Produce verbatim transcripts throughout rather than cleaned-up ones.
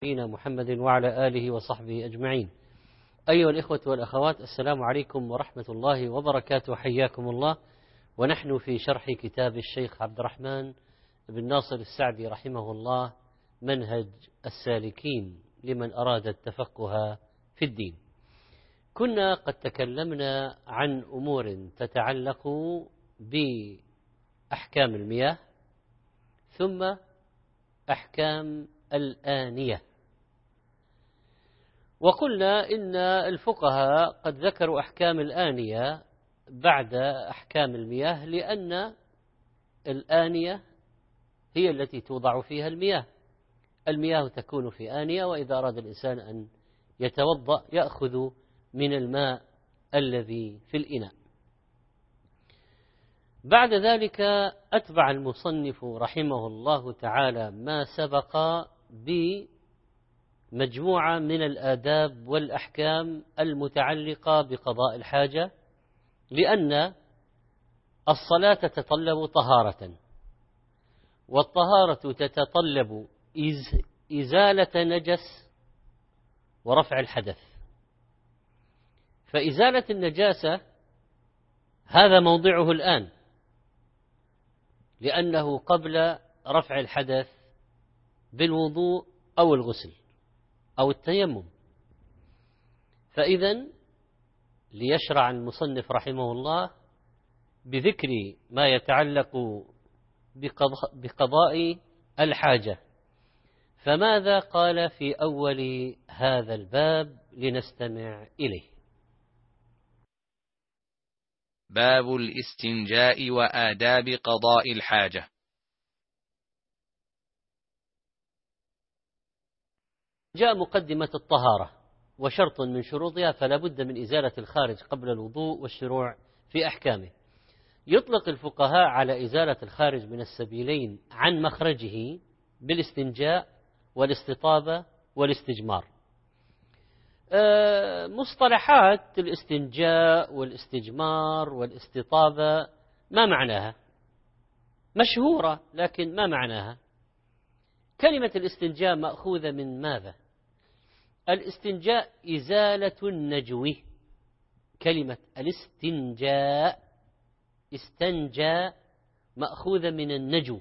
نبينا محمد وعلى آله وصحبه أجمعين. أيها الإخوة والأخوات، السلام عليكم ورحمة الله وبركاته، حياكم الله. ونحن في شرح كتاب الشيخ عبد الرحمن بن ناصر السعدي رحمه الله، منهج السالكين لمن أراد التفقه في الدين. كنا قد تكلمنا عن أمور تتعلق بأحكام المياه، ثم أحكام الآنية، وقلنا إن الفقهاء قد ذكروا أحكام الآنية بعد أحكام المياه، لأن الآنية هي التي توضع فيها المياه. المياه تكون في آنية، وإذا أراد الإنسان أن يتوضأ يأخذ من الماء الذي في الإناء. بعد ذلك أتبع المصنف رحمه الله تعالى ما سبق بمجموعة من الآداب والأحكام المتعلقة بقضاء الحاجة، لأن الصلاة تتطلب طهارة، والطهارة تتطلب إزالة نجس ورفع الحدث. فإزالة النجاسة هذا موضعه الآن، لأنه قبل رفع الحدث بالوضوء أو الغسل أو التيمم. فإذن ليشرع المصنف رحمه الله بذكر ما يتعلق بقضاء الحاجة. فماذا قال في أول هذا الباب؟ لنستمع إليه. باب الاستنجاء وآداب قضاء الحاجة. جاء مقدمة الطهارة، وشرط من شروطها فلا بد من إزالة الخارج قبل الوضوء والشروع في أحكامه. يطلق الفقهاء على إزالة الخارج من السبيلين عن مخرجه بالاستنجاء والاستطابة والاستجمار. مصطلحات الاستنجاء والاستجمار والاستطابة ما معناها؟ مشهورة، لكن ما معناها؟ كلمة الاستنجاء مأخوذة من ماذا؟ الاستنجاء إزالة النجو. كلمة الاستنجاء استنجى مأخوذة من النجو.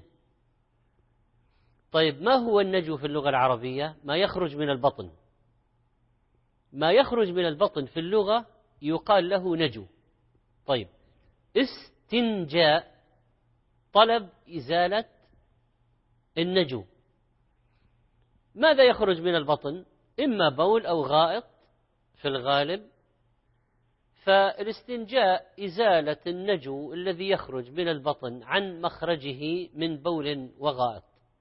طيب، ما هو النجو في اللغة العربية؟ ما يخرج من البطن. ما يخرج من البطن في اللغة يقال له نجو. طيب، استنجاء طلب إزالة النجو. ماذا يخرج من البطن؟ إما بول أو غائط في الغالب. فالاستنجاء إزالة النجو الذي يخرج من البطن عن مخرجه من بول وغائط.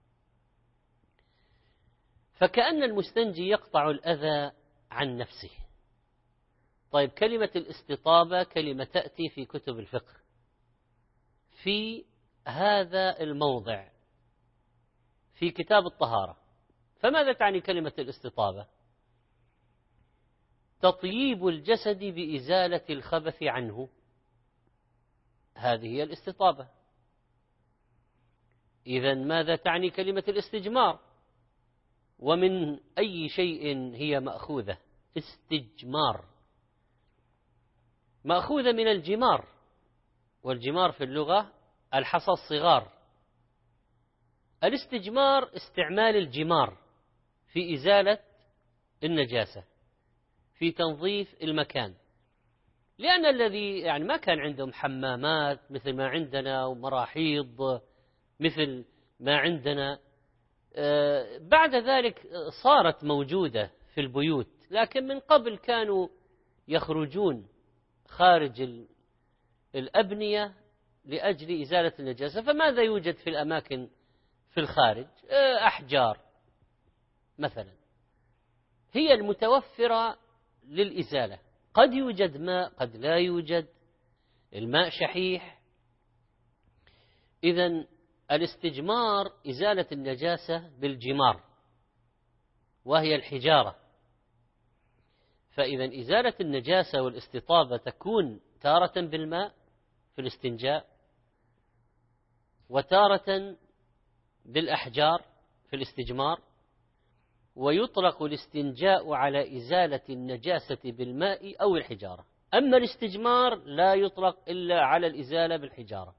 فكأن المستنجي يقطع الأذى عن نفسه. طيب، كلمة الاستطابة كلمة تأتي في كتب الفقه في هذا الموضع في كتاب الطهارة. فماذا تعني كلمة الاستطابة؟ تطييب الجسد بإزالة الخبث عنه، هذه هي الاستطابة. إذن ماذا تعني كلمة الاستجمار؟ ومن أي شيء هي مأخوذة؟ استجمار مأخوذة من الجمار، والجمار في اللغة الحصى الصغار. الاستجمار استعمال الجمار في إزالة النجاسة، في تنظيف المكان، لأن الذي يعني ما كان عندهم حمامات مثل ما عندنا ومراحيض مثل ما عندنا. بعد ذلك صارت موجودة في البيوت، لكن من قبل كانوا يخرجون خارج الأبنية لأجل إزالة النجاسة. فماذا يوجد في الأماكن في الخارج؟ أحجار مثلا هي المتوفرة للإزالة. قد يوجد ماء، قد لا يوجد، الماء شحيح. إذن الاستجمار إزالة النجاسة بالجمار، وهي الحجارة. فإذا إزالة النجاسة والاستطابة تكون تارة بالماء في الاستنجاء، وتارة بالأحجار في الاستجمار، ويطلق الاستنجاء على إزالة النجاسة بالماء أو الحجارة. أما الاستجمار لا يطلق إلا على الإزالة بالحجارة.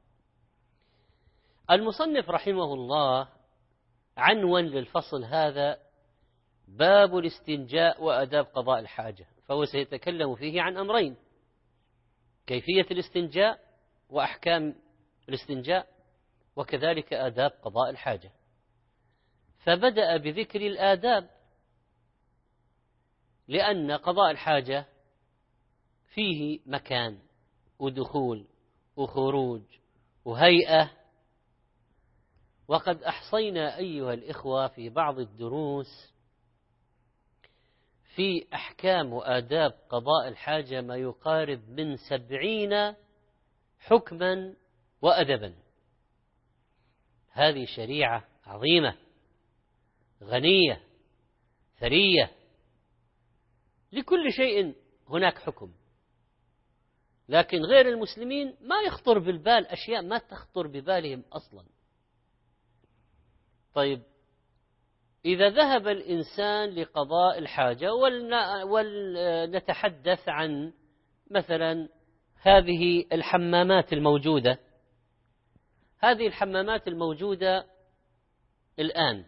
المصنف رحمه الله عنوان للفصل هذا باب الاستنجاء وآداب قضاء الحاجة، فهو سيتكلم فيه عن أمرين: كيفية الاستنجاء وأحكام الاستنجاء، وكذلك آداب قضاء الحاجة. فبدأ بذكر الآداب، لأن قضاء الحاجة فيه مكان ودخول وخروج وهيئة. وقد أحصينا أيها الإخوة في بعض الدروس في أحكام وآداب قضاء الحاجة ما يقارب من سبعين حكما وأدبا. هذه شريعة عظيمة غنية ثرية، لكل شيء هناك حكم، لكن غير المسلمين ما يخطر بالبال أشياء ما تخطر ببالهم أصلا. طيب، إذا ذهب الإنسان لقضاء الحاجة، ولنتحدث عن مثلا هذه الحمامات الموجودة، هذه الحمامات الموجودة الآن،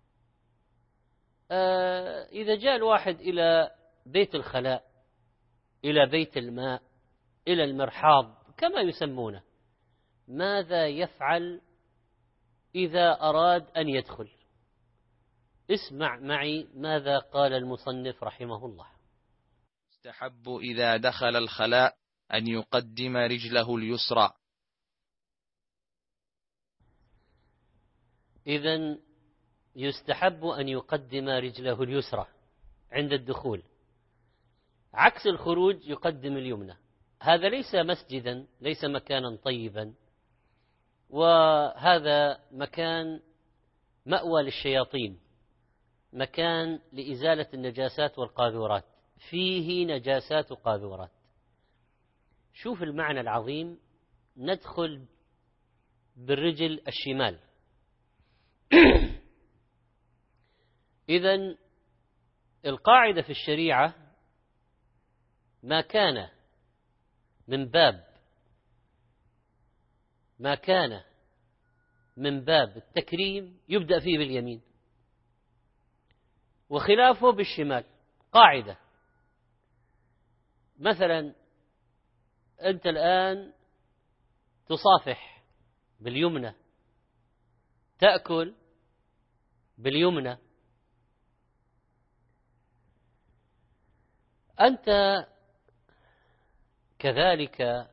إذا جاء الواحد إلى بيت الخلاء، إلى بيت الماء، إلى المرحاض كما يسمونه، ماذا يفعل إذا أراد أن يدخل؟ اسمع معي ماذا قال المصنف رحمه الله: يستحب إذا دخل الخلاء أن يقدم رجله اليسرى. إذن يستحب أن يقدم رجله اليسرى عند الدخول، عكس الخروج يقدم اليمنى. هذا ليس مسجدا، ليس مكانا طيبا، وهذا مكان مأوى للشياطين، مكان لإزالة النجاسات والقاذورات، فيه نجاسات وقاذورات. شوف المعنى العظيم: ندخل بالرجل الشمال. إذن القاعدة في الشريعة ما كان من باب ما كان من باب التكريم يبدأ فيه باليمين، وخلافه بالشمال. قاعدة: مثلا أنت الآن تصافح باليمنى، تأكل باليمنى، أنت كذلك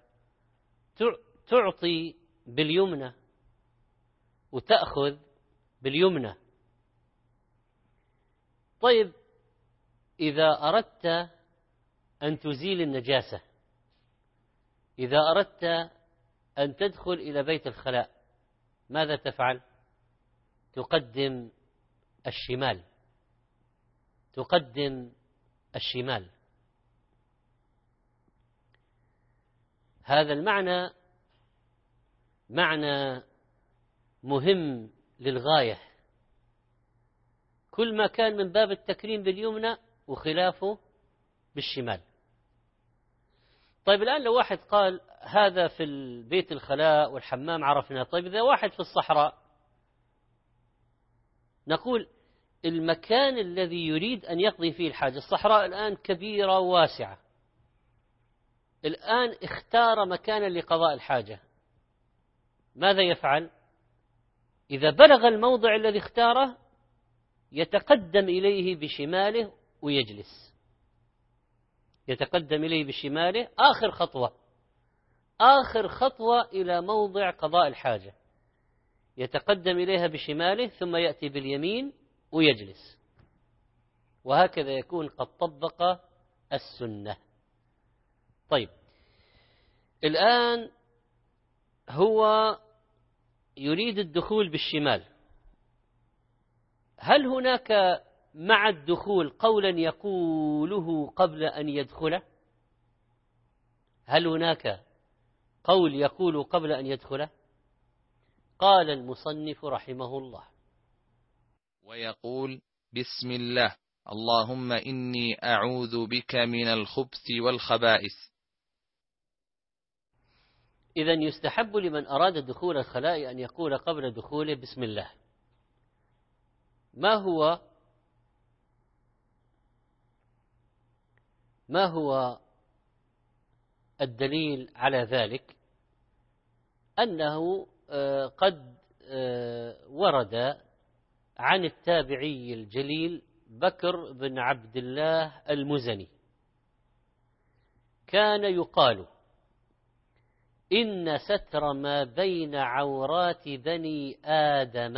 تعطي باليمنى وتأخذ باليمنى. طيب، إذا أردت أن تزيل النجاسة، إذا أردت أن تدخل إلى بيت الخلاء، ماذا تفعل؟ تقدم الشمال، تقدم الشمال. هذا المعنى معنى مهم للغاية. كل ما كان من باب التكريم باليمنى وخلافه بالشمال. طيب، الآن لو واحد قال هذا في البيت الخلاء والحمام عرفنا، طيب إذا واحد في الصحراء، نقول المكان الذي يريد أن يقضي فيه الحاجة، الصحراء الآن كبيرة وواسعة، الآن اختار مكانا لقضاء الحاجة، ماذا يفعل؟ إذا بلغ الموضع الذي اختاره يتقدم إليه بشماله ويجلس، يتقدم إليه بشماله، آخر خطوة آخر خطوة إلى موضع قضاء الحاجة، يتقدم إليها بشماله ثم يأتي باليمين ويجلس، وهكذا يكون قد طبق السنة. طيب، الآن هو يريد الدخول بالشمال، هل هناك مع الدخول قولا يقوله قبل أن يدخله؟ هل هناك قول يقول قبل أن يدخله؟ قال المصنف رحمه الله: ويقول بسم الله اللهم إني أعوذ بك من الخبث والخبائث. إذن يستحب لمن أراد دخول الخلاء أن يقول قبل دخوله بسم الله. ما هو ما هو الدليل على ذلك؟ أنه قد ورد عن التابعي الجليل بكر بن عبد الله المزني كان يقال إن ستر ما بين عورات بني آدم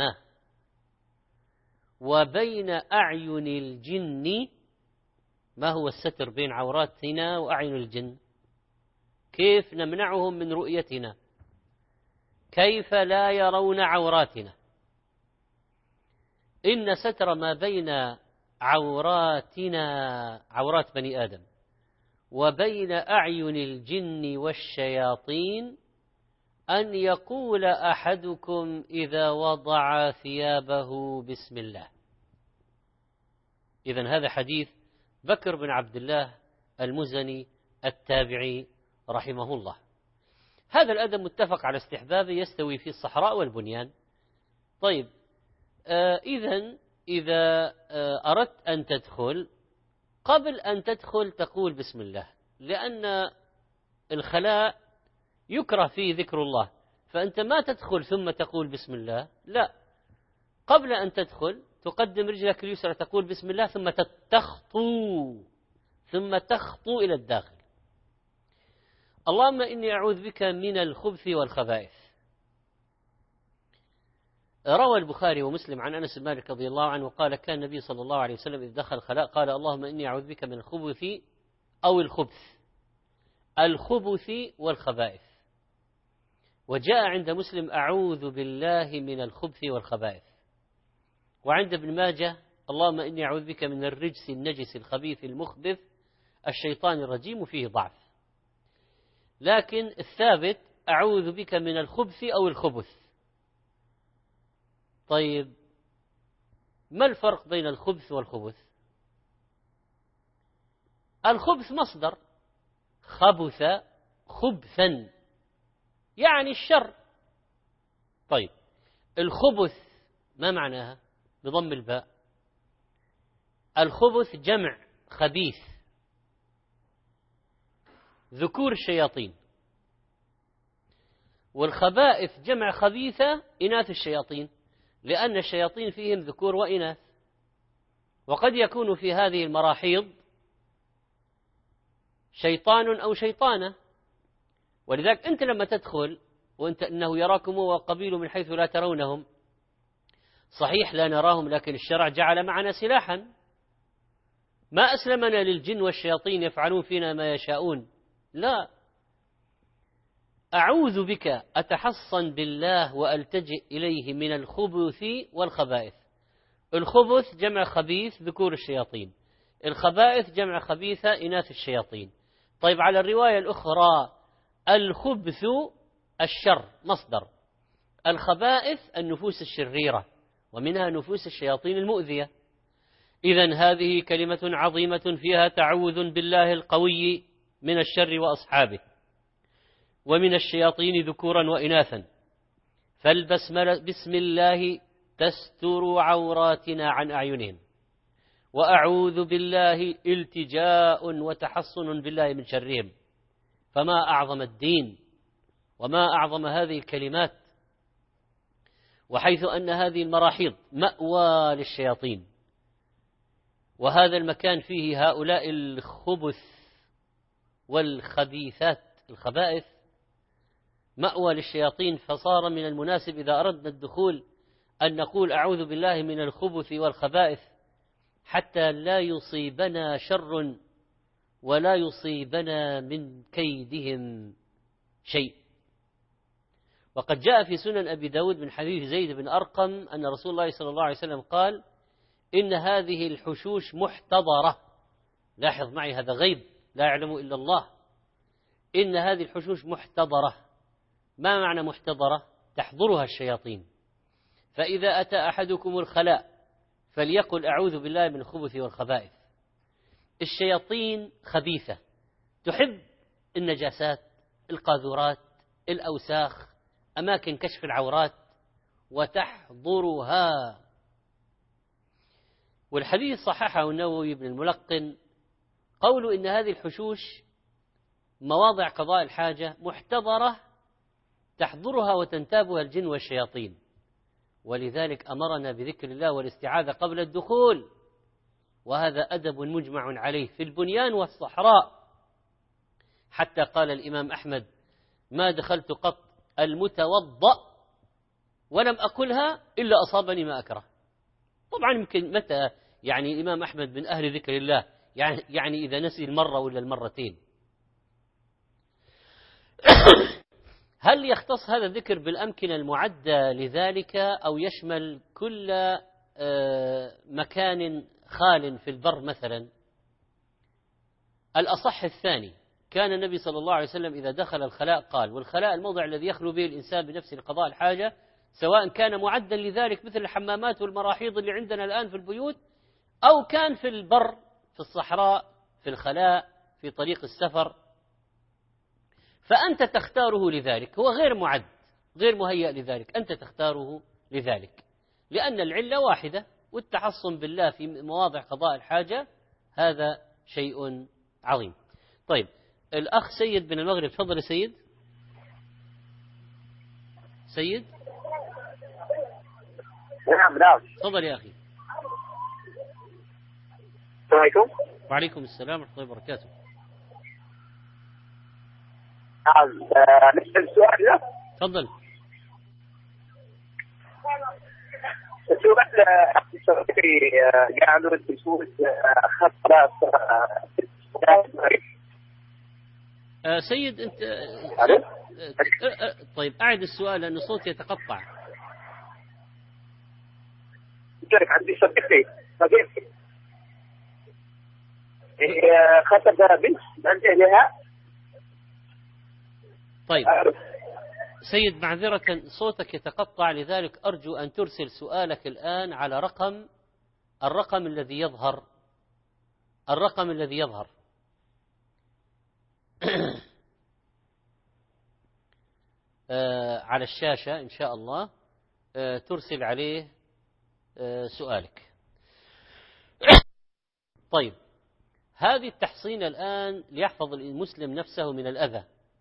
وبين أعين الجن. ما هو الستر بين عوراتنا وأعين الجن؟ كيف نمنعهم من رؤيتنا؟ كيف لا يرون عوراتنا؟ إن ستر ما بين عوراتنا عورات بني آدم وبين أعين الجن والشياطين أن يقول أحدكم إذا وضع ثيابه بسم الله. إذن هذا حديث بكر بن عبد الله المزني التابعي رحمه الله. هذا الأدب متفق على استحبابه، يستوي في الصحراء والبنيان. طيب، آه إذن إذا آه أردت أن تدخل، قبل أن تدخل تقول بسم الله، لأن الخلاء يكره فيه ذكر الله، فأنت ما تدخل ثم تقول بسم الله، لا، قبل أن تدخل تقدم رجلك اليسرى تقول بسم الله ثم تخطو ثم تخطو إلى الداخل. اللهم إني أعوذ بك من الخبث والخبائث. روى البخاري ومسلم عن أنس بن مالك رضي الله عنه قال كان النبي صلى الله عليه وسلم إذ دخل الخلاء قال اللهم إني أعوذ بك من الخبث أو الخبث الخبث والخبائث. وجاء عند مسلم أعوذ بالله من الخبث والخبائث. وعند ابن ماجه اللهم إني أعوذ بك من الرجس النجس الخبيث المخبث الشيطان الرجيم فيه ضعف. لكن الثابت أعوذ بك من الخبث أو الخبث. طيب، ما الفرق بين الخبث والخبث؟ الخبث مصدر خبث خبثا يعني الشر. طيب، الخبث ما معناها؟ بضم الباء. الخبث جمع خبيث، ذكور الشياطين، والخبائث جمع خبيثة إناث الشياطين، لأن الشياطين فيهم ذكور وإناث، وقد يكون في هذه المراحيض شيطان أو شيطانة. ولذلك أنت لما تدخل وأنت إنه يراكم وقبيل من حيث لا ترونهم، صحيح لا نراهم، لكن الشرع جعل معنا سلاحا، ما أسلمنا للجن والشياطين يفعلون فينا ما يشاءون، لا، أعوذ بك أتحصن بالله وألتجئ إليه من الخبث والخبائث. الخبث جمع خبيث ذكور الشياطين، الخبائث جمع خبيثة إناث الشياطين. طيب، على الرواية الأخرى الخبث الشر مصدر، الخبائث النفوس الشريرة، ومنها نفوس الشياطين المؤذية. إذن هذه كلمة عظيمة فيها تعوذ بالله القوي من الشر وأصحابه ومن الشياطين ذكورا وإناثا. فالبسملة بسم الله تستر عوراتنا عن أعينهم، وأعوذ بالله التجاء وتحصن بالله من شرهم. فما أعظم الدين وما أعظم هذه الكلمات، وحيث أن هذه المراحيض مأوى للشياطين، وهذا المكان فيه هؤلاء الخبث والخبيثات الخبائث مأوى للشياطين، فصار من المناسب إذا أردنا الدخول أن نقول أعوذ بالله من الخبث والخبائث، حتى لا يصيبنا شر ولا يصيبنا من كيدهم شيء. وقد جاء في سنن أبي داود من حديث زيد بن أرقم أن رسول الله صلى الله عليه وسلم قال إن هذه الحشوش محتضرة. لاحظ معي، هذا غيب لا يعلم إلا الله. إن هذه الحشوش محتضرة. ما معنى محتضرة؟ تحضرها الشياطين. فإذا أتى أحدكم الخلاء فليقل أعوذ بالله من الخبث والخبائث. الشياطين خبيثة، تحب النجاسات، القاذورات، الأوساخ، أماكن كشف العورات، وتحضرها. والحديث صححه النووي بن الملقن قول إن هذه الحشوش مواضع قضاء الحاجة محتضرة تحضرها وتنتابها الجن والشياطين، ولذلك أمرنا بذكر الله والاستعاذة قبل الدخول، وهذا أدب مجمع عليه في البنيان والصحراء، حتى قال الإمام أحمد: ما دخلت قط المتوضأ ولم أقلها إلا أصابني ما أكره. طبعا يمكن متى يعني الإمام أحمد من أهل ذكر الله، يعني, يعني إذا نسي المرة ولا المرتين. هل يختص هذا الذكر بالأمكنة المعدة لذلك أو يشمل كل مكان خال في البر مثلا؟ الأصح الثاني. كان النبي صلى الله عليه وسلم إذا دخل الخلاء قال، والخلاء الموضع الذي يخلو به الإنسان بنفسه لقضاء الحاجة، سواء كان معدا لذلك مثل الحمامات والمراحيض اللي عندنا الآن في البيوت، أو كان في البر في الصحراء في الخلاء في طريق السفر، فأنت تختاره لذلك. هو غير معد غير مهيأ لذلك، أنت تختاره لذلك، لأن العلة واحدة، والتحصن بالله في مواضع قضاء الحاجة هذا شيء عظيم. طيب، الأخ سيد بن المغرب، تفضل يا سيد. سيد نعم نعم تفضل يا أخي. السلام عليكم. وعليكم السلام ورحمة الله وبركاته. نعم، نسأل السؤال ده. تفضل. السؤال قالوا الدسوس خط راس. سيد أنت طيب أعد السؤال لأن صوتي يتقطع. لك عندي صديقتي صديقتي خطب بنت عند أهلها. طيب سيد، معذرة صوتك يتقطع، لذلك أرجو أن ترسل سؤالك الآن على رقم الرقم الذي يظهر الرقم الذي يظهر آه على الشاشة إن شاء الله. آه ترسل عليه آه سؤالك. طيب، هذه التحصين الآن ليحفظ المسلم نفسه من الأذى.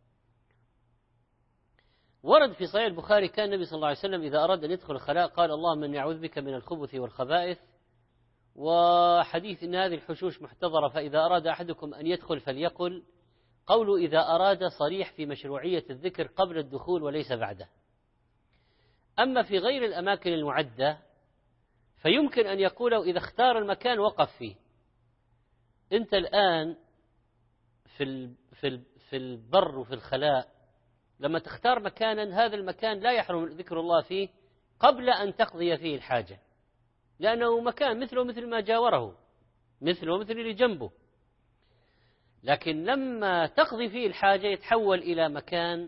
ورد في صحيح البخاري كان النبي صلى الله عليه وسلم إذا أراد أن يدخل الخلاء قال: اللهم إني أعوذ بك من الخبث والخبائث. وحديث إن هذه الحشوش محتضرة فإذا أراد أحدكم أن يدخل فليقل. قوله إذا أراد صريح في مشروعية الذكر قبل الدخول وليس بعده. أما في غير الأماكن المعدة فيمكن أن يقوله إذا اختار المكان وقف فيه. أنت الآن في في في البر وفي الخلاء، لما تختار مكانا هذا المكان لا يحرم ذكر الله فيه قبل أن تقضي فيه الحاجة، لأنه مكان مثله مثل ما جاوره، مثله مثل اللي جنبه. لكن لما تقضي فيه الحاجة يتحول إلى مكان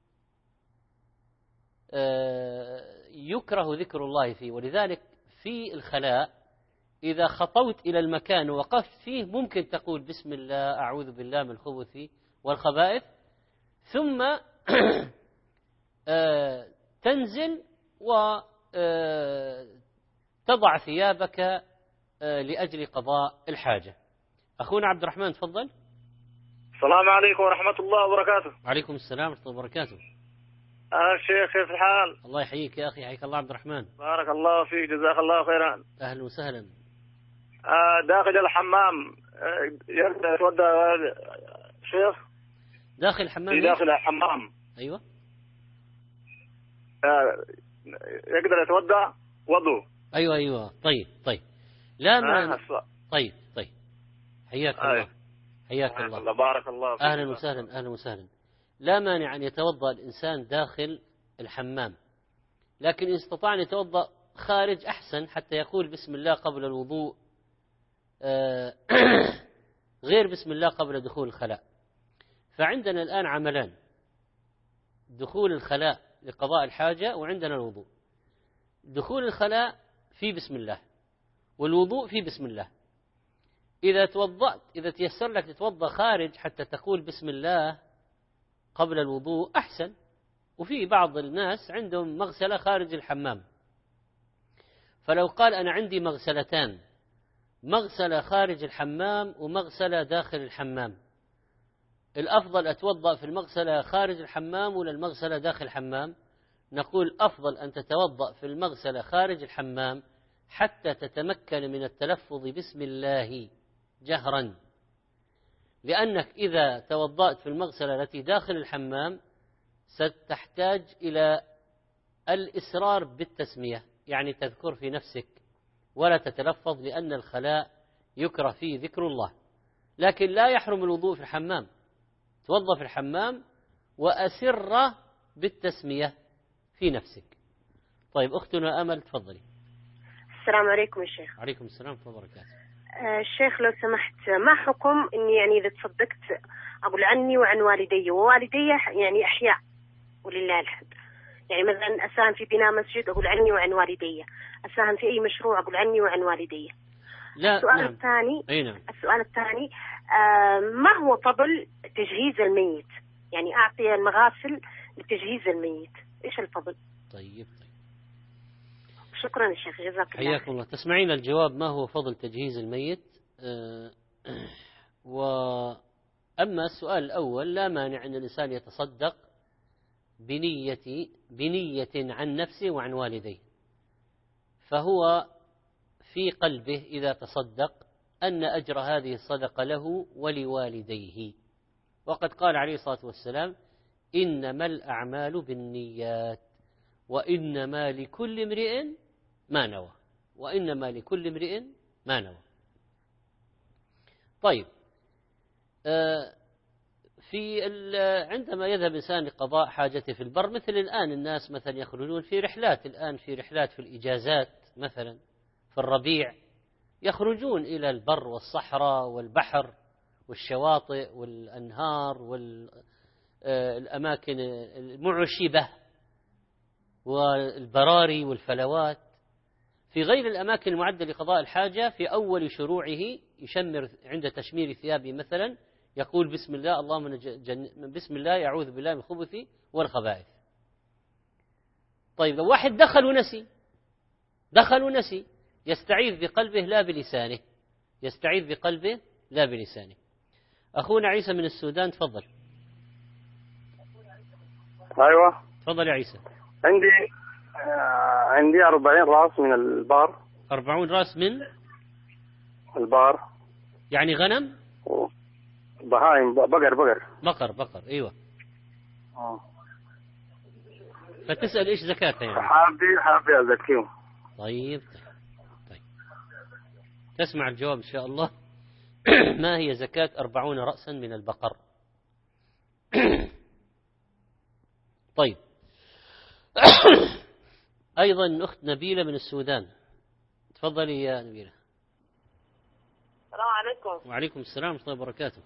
يكره ذكر الله فيه. ولذلك في الخلاء إذا خطوت إلى المكان ووقفت فيه ممكن تقول بسم الله أعوذ بالله من الخبث والخبائث، ثم تنزل وتضع ثيابك لأجل قضاء الحاجة. أخونا عبد الرحمن تفضل. السلام عليكم ورحمة الله وبركاته. وعليكم السلام ورحمة الله وبركاته. أهلا الشيخ، كيف الحال؟ الله يحييك يا أخي، حياك الله عبد الرحمن. بارك الله فيك، جزاك الله خيرا. أهلا وسهلا. آه داخل الحمام يقدر يتوضأ شيخ؟ داخل الحمام؟ داخل الحمام أيوة. آه يقدر يتوضأ وضوء. أيوة أيوة. طيب طيب لا ما آه طيب طيب حياك آه. الله حياك الله. الله بارك الله فيك. أهلا وسهلا أهلا وسهلا. لا مانع أن يتوضأ الإنسان داخل الحمام، لكن إن استطاع أن يتوضأ خارج أحسن، حتى يقول بسم الله قبل الوضوء غير بسم الله قبل دخول الخلاء. فعندنا الآن عملان: دخول الخلاء لقضاء الحاجة، وعندنا الوضوء. دخول الخلاء في بسم الله، والوضوء في بسم الله. إذا توضأت إذا تيسر لك تتوضأ خارج حتى تقول بسم الله قبل الوضوء أحسن. وفي بعض الناس عندهم مغسلة خارج الحمام، فلو قال أنا عندي مغسلتان، مغسلة خارج الحمام ومغسلة داخل الحمام، الأفضل أتوضأ في المغسلة خارج الحمام ولا المغسلة داخل الحمام؟ نقول أفضل أن تتوضأ في المغسلة خارج الحمام حتى تتمكن من التلفظ بسم الله جهرا، لأنك إذا توضأت في المغسلة التي داخل الحمام ستحتاج إلى الإسرار بالتسمية، يعني تذكر في نفسك ولا تتلفظ، لأن الخلاء يكره فيه ذكر الله. لكن لا يحرم الوضوء في الحمام، توضأ في الحمام وأسر بالتسمية في نفسك. طيب أختنا أمل تفضلي. السلام عليكم يا شيخ. عليكم السلام ورحمة الله وبركاته. آه الشيخ لو سمحت، ما حكم إني يعني إذا تصدقت أقول عني وعن والدي، ووالدي يعني أحياء ولله الحمد، يعني مثلا أساهم في بناء مسجد أقول عني وعن والدي، أساهم في أي مشروع أقول عني وعن والدي. لا السؤال نعم. الثاني أي نعم. السؤال الثاني آه ما هو فضل تجهيز الميت؟ يعني أعطي المغاسل لتجهيز الميت، إيش الفضل؟ طيب طيب شكرا يا شيخ، جزاك الله. حياكم الله. تسمعين الجواب ما هو فضل تجهيز الميت. أه وأما السؤال الأول، لا مانع أن الإنسان يتصدق بنية بنية عن نفسه وعن والديه، فهو في قلبه إذا تصدق أن أجر هذه الصدقة له ولوالديه. وقد قال عليه الصلاة والسلام إنما الأعمال بالنيات وإنما لكل امرئ ما نوى، وإنما لكل امرئ ما نوى. طيب في عندما يذهب إنسان لقضاء حاجته في البر، مثل الآن الناس مثلا يخرجون في رحلات، الآن في رحلات في الإجازات مثلا في الربيع، يخرجون إلى البر والصحراء والبحر والشواطئ والأنهار والأماكن المعشبة والبراري والفلوات، في غير الأماكن المعدة لقضاء الحاجة. في أول شروعه يشمر عند تشمير ثيابه مثلا يقول بسم الله اللهم جن... بسم الله يعوذ بالله من الخبث والخبائث. طيب لو واحد دخل ونسي دخل ونسي يستعيذ بقلبه لا بلسانه، يستعيذ بقلبه لا بلسانه. أخونا عيسى من السودان تفضل. أيوة تفضل يا عيسى. عندي آه عندي أربعين رأس من البار. أربعون رأس من البار يعني غنم؟ بهايم، بقر بقر بقر بقر أيوة. آه. فتسأل إيش زكاتها يعني؟ حابي حابي أزكيهم. طيب طيب تسمع الجواب إن شاء الله. ما هي زكاة أربعون رأسا من البقر؟ طيب أيضا أخت نبيلة من السودان تفضلي يا نبيلة. السلام عليكم. وعليكم السلام ورحمة الله وبركاته.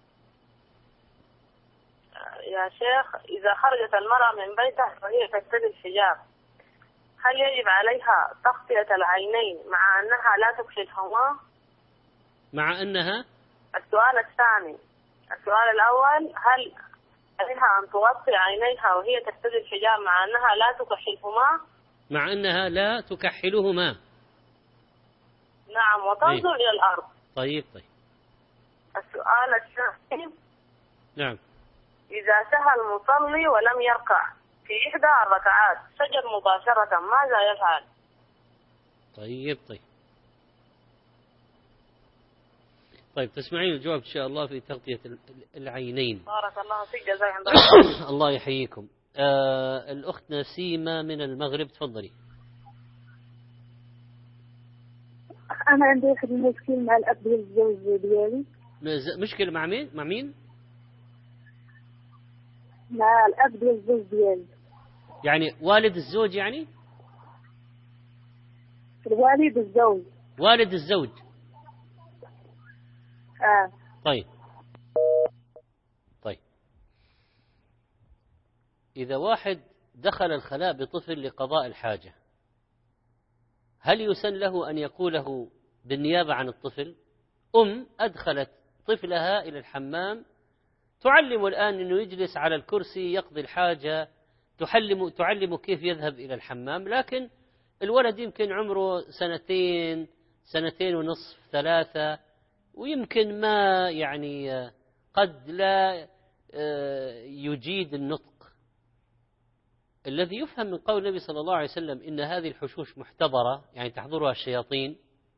يا شيخ، إذا خرجت المرأة من بيتها وهي ترتدي الحجاب، هل يجب عليها تغطية العينين مع أنها لا تكشفهما؟ مع أنها السؤال الثاني السؤال الأول، هل عليها أن تغطي عينيها وهي ترتدي الحجاب مع أنها لا تكحلهما؟ مع أنها لا تكحلهما. نعم، وتنظر طيب. إلى الأرض. طيب طيب السؤال الثاني، نعم، إذا سهى المصلي ولم يركع في إحدى الركعات سجد مباشرة ماذا يفعل؟ طيب طيب طيب تسمعين الجواب إن شاء الله في تغطية العينين. بارك الله فيك، جزاك الله. الله يحييكم. آه الأخت نسيمة من المغرب تفضلي. أنا عندي واحد المشكل مع الأب والزوج ديالي. مشكلة مع مين؟ مع مين؟ مع الأب والزوج ديالي. يعني والد الزوج يعني؟ الوالد الزوج. والد الزوج. آه. طيب طيب إذا واحد دخل الخلاء بطفل لقضاء الحاجة، هل يسن له أن يقوله بالنيابة عن الطفل. أم أدخلت طفلها إلى الحمام، تعلم الآن أنه يجلس على الكرسي يقضي الحاجة، تعلم تعلم كيف يذهب إلى الحمام، لكن الولد يمكن عمره سنتين سنتين ونصف ثلاثة، ويمكن ما يعني قد لا يجيد النطق. الذي يفهم من قول النبي صلى الله عليه وسلم إن هذه الحشوش محتضرة، يعني تحضرها الشياطين،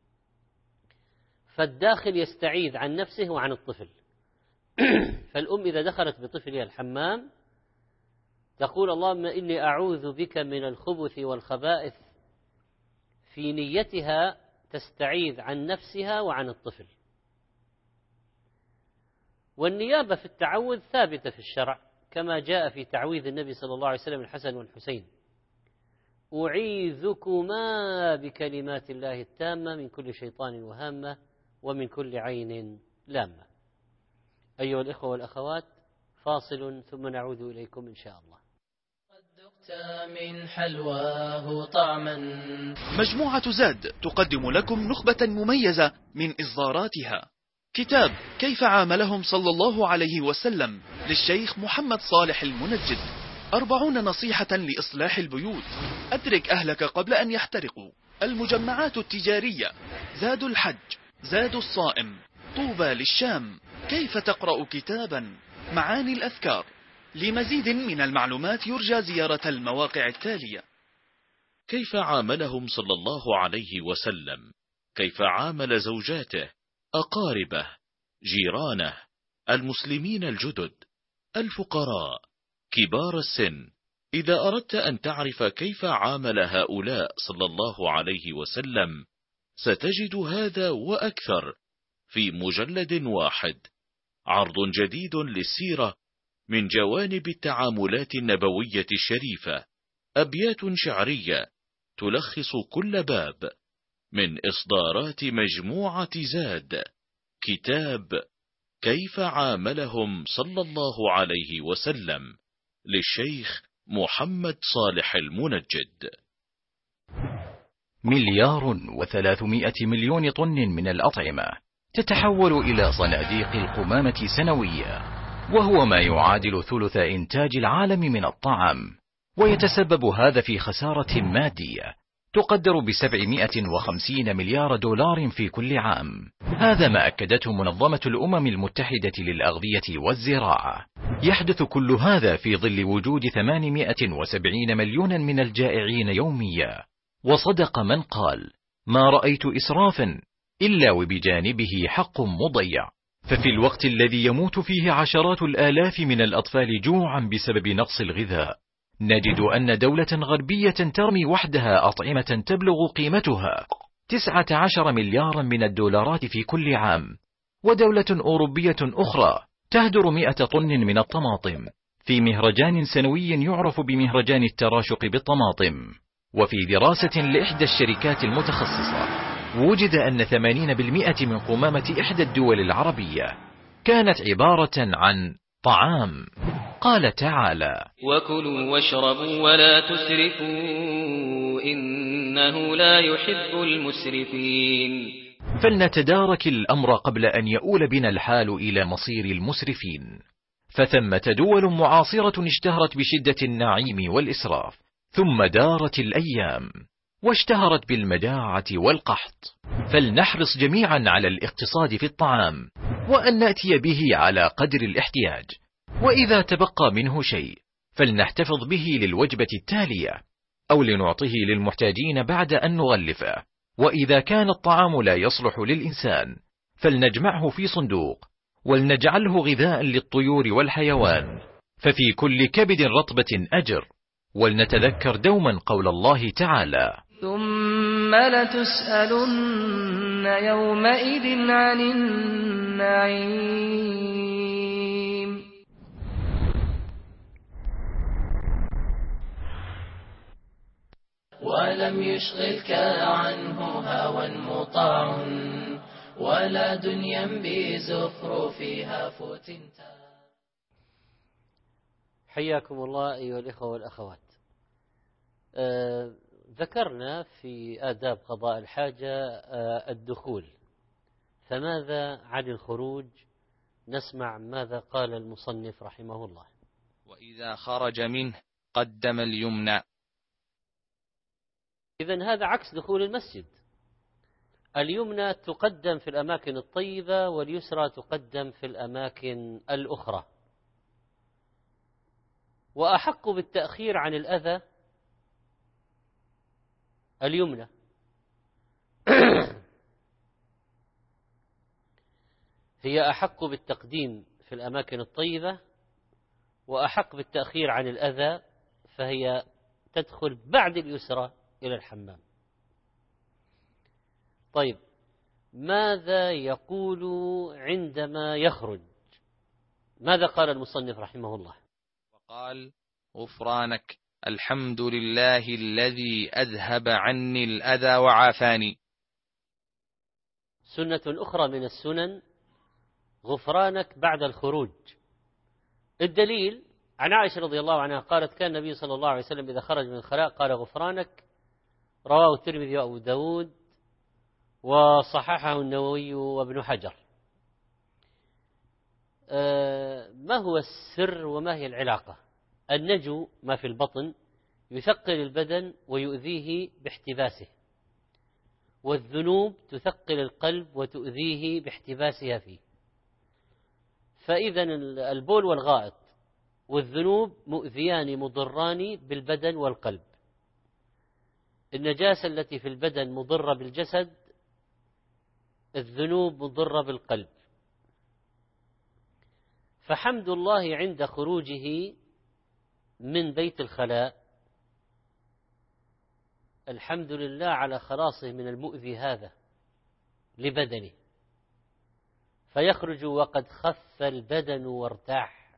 فالداخل يستعيذ عن نفسه وعن الطفل. فالأم إذا دخلت بطفلها الحمام تقول اللهم إني أعوذ بك من الخبث والخبائث، في نيتها تستعيذ عن نفسها وعن الطفل. والنيابة في التعوذ ثابتة في الشرع، كما جاء في تعويذ النبي صلى الله عليه وسلم الحسن والحسين: أعيذكما بكلمات الله التامة من كل شيطان وهامة ومن كل عين لامة. أيها الإخوة والأخوات، فاصل ثم نعود إليكم إن شاء الله. من حلواه طعما. مجموعة زاد تقدم لكم نخبة مميزة من إصداراتها: كتاب كيف عاملهم صلى الله عليه وسلم للشيخ محمد صالح المنجد، أربعون نصيحة لإصلاح البيوت، أدرك أهلك قبل أن يحترقوا، المجمعات التجارية، زاد الحج، زاد الصائم، طوبى للشام، كيف تقرأ كتابا، معاني الأذكار. لمزيد من المعلومات يرجى زيارة المواقع التالية: كيف عاملهم صلى الله عليه وسلم، كيف عامل زوجاته، أقاربه، جيرانه، المسلمين الجدد، الفقراء، كبار السن. إذا أردت أن تعرف كيف عامل هؤلاء صلى الله عليه وسلم ستجد هذا وأكثر في مجلد واحد، عرض جديد للسيرة من جوانب التعاملات النبوية الشريفة، أبيات شعرية تلخص كل باب من إصدارات مجموعة زاد، كتاب كيف عاملهم صلى الله عليه وسلم للشيخ محمد صالح المنجد. مليار وثلاثمائة مليون طن من الأطعمة تتحول إلى صناديق القمامة سنويا، وهو ما يعادل ثلث إنتاج العالم من الطعام، ويتسبب هذا في خسارة مادية تقدر بسبعمائة وخمسين مليار دولار في كل عام. هذا ما أكدته منظمة الأمم المتحدة للأغذية والزراعة. يحدث كل هذا في ظل وجود ثمانمائة وسبعين مليونا من الجائعين يوميا. وصدق من قال: ما رأيت إسرافا إلا وبجانبه حق مضيع. ففي الوقت الذي يموت فيه عشرات الآلاف من الأطفال جوعا بسبب نقص الغذاء، نجد أن دولة غربية ترمي وحدها أطعمة تبلغ قيمتها تسعة عشر مليارا من الدولارات في كل عام، ودولة أوروبية أخرى تهدر مئة طن من الطماطم في مهرجان سنوي يعرف بمهرجان التراشق بالطماطم. وفي دراسة لإحدى الشركات المتخصصة وجد أن ثمانين بالمئة من قمامة إحدى الدول العربية كانت عبارة عن طعام. قال تعالى: وكلوا واشربوا ولا تسرفوا إنه لا يحب المسرفين. فلنتدارك الأمر قبل أن يؤول بنا الحال إلى مصير المسرفين. فثمة دول معاصرة اشتهرت بشدة النعيم والإسراف، ثم دارت الأيام واشتهرت بالمجاعة والقحط. فلنحرص جميعا على الاقتصاد في الطعام، وأن نأتي به على قدر الاحتياج، وإذا تبقى منه شيء فلنحتفظ به للوجبة التالية، أو لنعطيه للمحتاجين بعد أن نغلفه. وإذا كان الطعام لا يصلح للإنسان فلنجمعه في صندوق، ولنجعله غذاء للطيور والحيوان، ففي كل كبد رطبة أجر. ولنتذكر دوما قول الله تعالى: ثم لتسألن يومئذ عن النعيم. ولم يشغلك عنه هوى مطاع ولا دنيا بزخرفها فتنتا. حياكم الله أيها الإخوة والأخوات. ذكرنا في آداب قضاء الحاجة الدخول، فماذا عن الخروج؟ نسمع ماذا قال المصنف رحمه الله. وإذا خرج منه قدم اليمنى. إذن هذا عكس دخول المسجد. اليمنى تقدم في الأماكن الطيبة واليسرى تقدم في الأماكن الأخرى. وأحق بالتأخير عن الأذى اليمنى. هي أحق بالتقديم في الأماكن الطيبة، وأحق بالتأخير عن الأذى، فهي تدخل بعد اليسرى إلى الحمام. طيب، ماذا يقول عندما يخرج؟ ماذا قال المصنف رحمه الله؟ وقال: غفرانك، الحمد لله الذي أذهب عني الأذى وعافاني. سنة أخرى من السنن غفرانك بعد الخروج. الدليل عن عائشة رضي الله عنها قالت: كان النبي صلى الله عليه وسلم إذا خرج من الخلاء قال غفرانك، رواه الترمذي وأبو داود وصححه النووي وابن حجر. أه ما هو السر وما هي العلاقة؟ النجو ما في البطن يثقل البدن ويؤذيه باحتباسه، والذنوب تثقل القلب وتؤذيه باحتباسها فيه. فإذا البول والغائط والذنوب مؤذيان مضران بالبدن والقلب. النجاسة التي في البدن مضرة بالجسد، الذنوب مضرة بالقلب. فحمد الله عند خروجه من بيت الخلاء، الحمد لله على خلاصه من المؤذي هذا لبدنه، فيخرج وقد خف البدن وارتاح.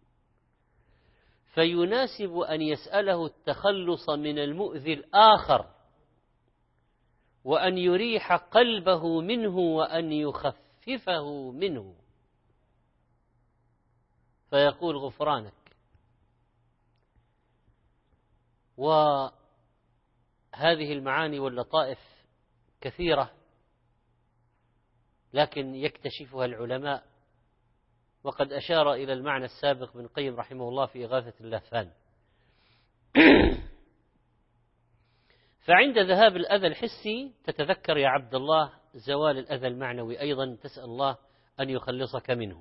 فيناسب أن يسأله التخلص من المؤذي الآخر، وأن يريح قلبه منه، وأن يخففه منه، فيقول غفرانك. وهذه المعاني واللطائف كثيرة، لكن يكتشفها العلماء، وقد أشار إلى المعنى السابق من القيم رحمه الله في إغاثة اللهفان. فعند ذهاب الأذى الحسي تتذكر يا عبد الله زوال الأذى المعنوي أيضا، تسأل الله أن يخلصك منه.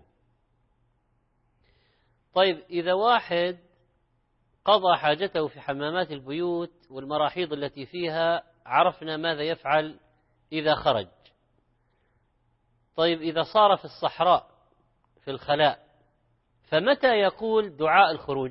طيب، إذا واحد قضى حاجته في حمامات البيوت والمراحيض التي فيها، عرفنا ماذا يفعل إذا خرج. طيب، إذا صار في الصحراء في الخلاء، فمتى يقول دعاء الخروج؟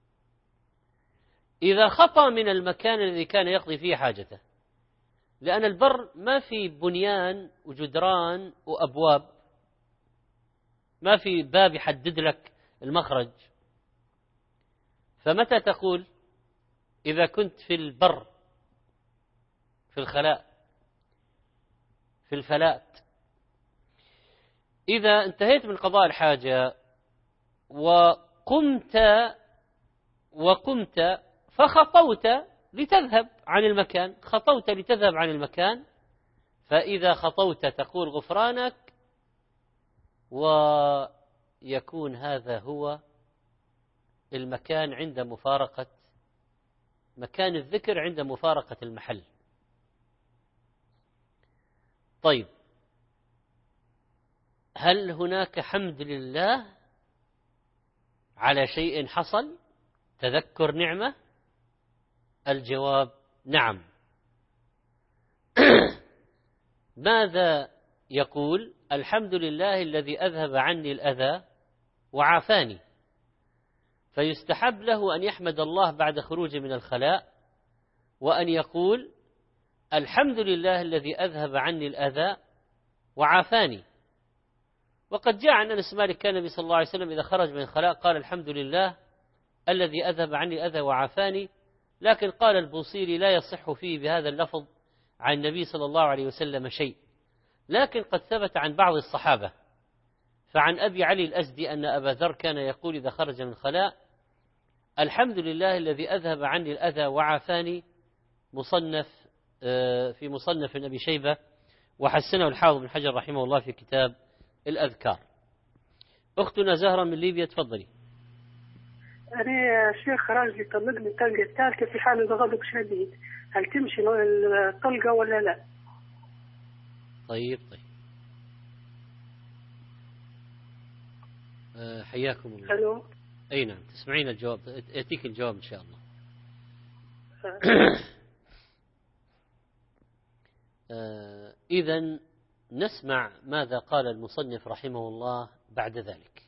إذا خطأ من المكان الذي كان يقضي فيه حاجته، لأن البر ما في بنيان وجدران وأبواب، ما في باب يحدد لك المخرج. فمتى تقول؟ إذا كنت في البر في الخلاء في الفلات. إذا انتهيت من قضاء الحاجة وقمت وقمت فخطوت لتذهب عن المكان، خطوت لتذهب عن المكان، فإذا خطوت تقول غفرانك، ويكون هذا هو المكان عند مفارقة مكان الذكر عند مفارقة المحل. طيب، هل هناك حمد لله على شيء حصل، تذكر نعمة؟ الجواب نعم. ماذا يقول؟ الحمد لله الذي أذهب عني الأذى وعافاني. فيستحب له أن يحمد الله بعد خروجه من الخلاء، وأن يقول الحمد لله الذي أذهب عني الأذى وعافاني. وقد جاء عن أنس مالك كان النبي صلى الله عليه وسلم إذا خرج من الخلاء قال الحمد لله الذي أذهب عني الأذى وعافاني، لكن قال البوصيري لا يصح فيه بهذا اللفظ عن النبي صلى الله عليه وسلم شيء، لكن قد ثبت عن بعض الصحابة. فعن أبي علي الأزدي أن أبا ذر كان يقول إذا خرج من الخلاء الحمد لله الذي أذهب عني الأذى وعافاني، مصنف في مصنف أبي شيبة، وحسنه الحافظ بن حجر رحمه الله في كتاب الأذكار. أختنا زهرة من ليبيا، تفضلي. أنا يا شيخ راجلي طلقني الطلقة الثالثة في حال غضب شديد، هل تمشي الطلقة ولا لا؟ طيب طيب أه حياكم الله. ألو. أي نعم، تسمعين الجواب، يأتيك الجواب إن شاء الله. أه إذن نسمع ماذا قال المصنف رحمه الله بعد ذلك.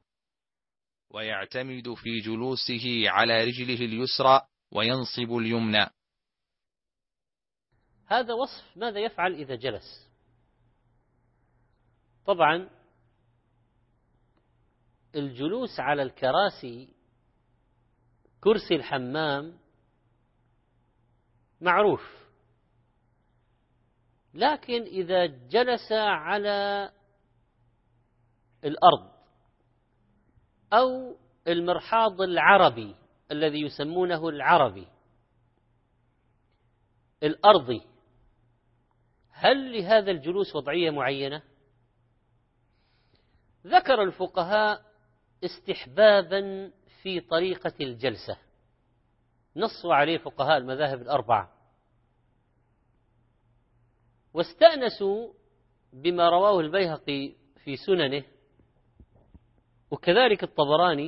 ويعتمد في جلوسه على رجله اليسرى وينصب اليمنى. هذا وصف ماذا يفعل إذا جلس. طبعا الجلوس على الكراسي، كرسي الحمام معروف، لكن إذا جلس على الأرض أو المرحاض العربي الذي يسمونه العربي الأرضي، هل لهذا الجلوس وضعية معينة؟ ذكر الفقهاء استحبابا في طريقة الجلسة، نصوا عليه فقهاء المذاهب الأربعة، واستأنسوا بما رواه البيهقي في سننه وكذلك الطبراني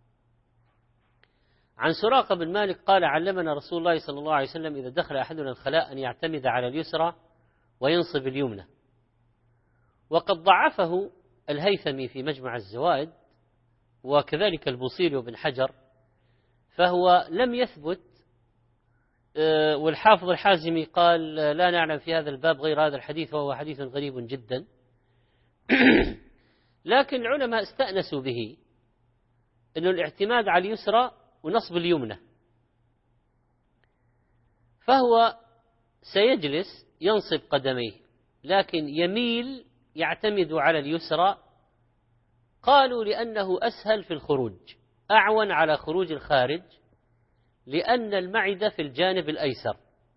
عن سراقة بن مالك قال: علمنا رسول الله صلى الله عليه وسلم إذا دخل أحدنا الخلاء أن يعتمد على اليسرى وينصب اليمنى. وقد ضعفه الهيثمي في مجمع الزوائد وكذلك البوصيري وابن حجر، فهو لم يثبت، والحافظ الحازمي قال: لا نعلم في هذا الباب غير هذا الحديث وهو حديث غريب جدا. لكن العلماء استأنسوا به أنه الاعتماد على اليسرى ونصب اليمنى، فهو سيجلس ينصب قدميه لكن يميل يعتمد على اليسرى. قالوا لأنه أسهل في الخروج، أعون على خروج الخارج، لأن المعدة في الجانب الأيسر.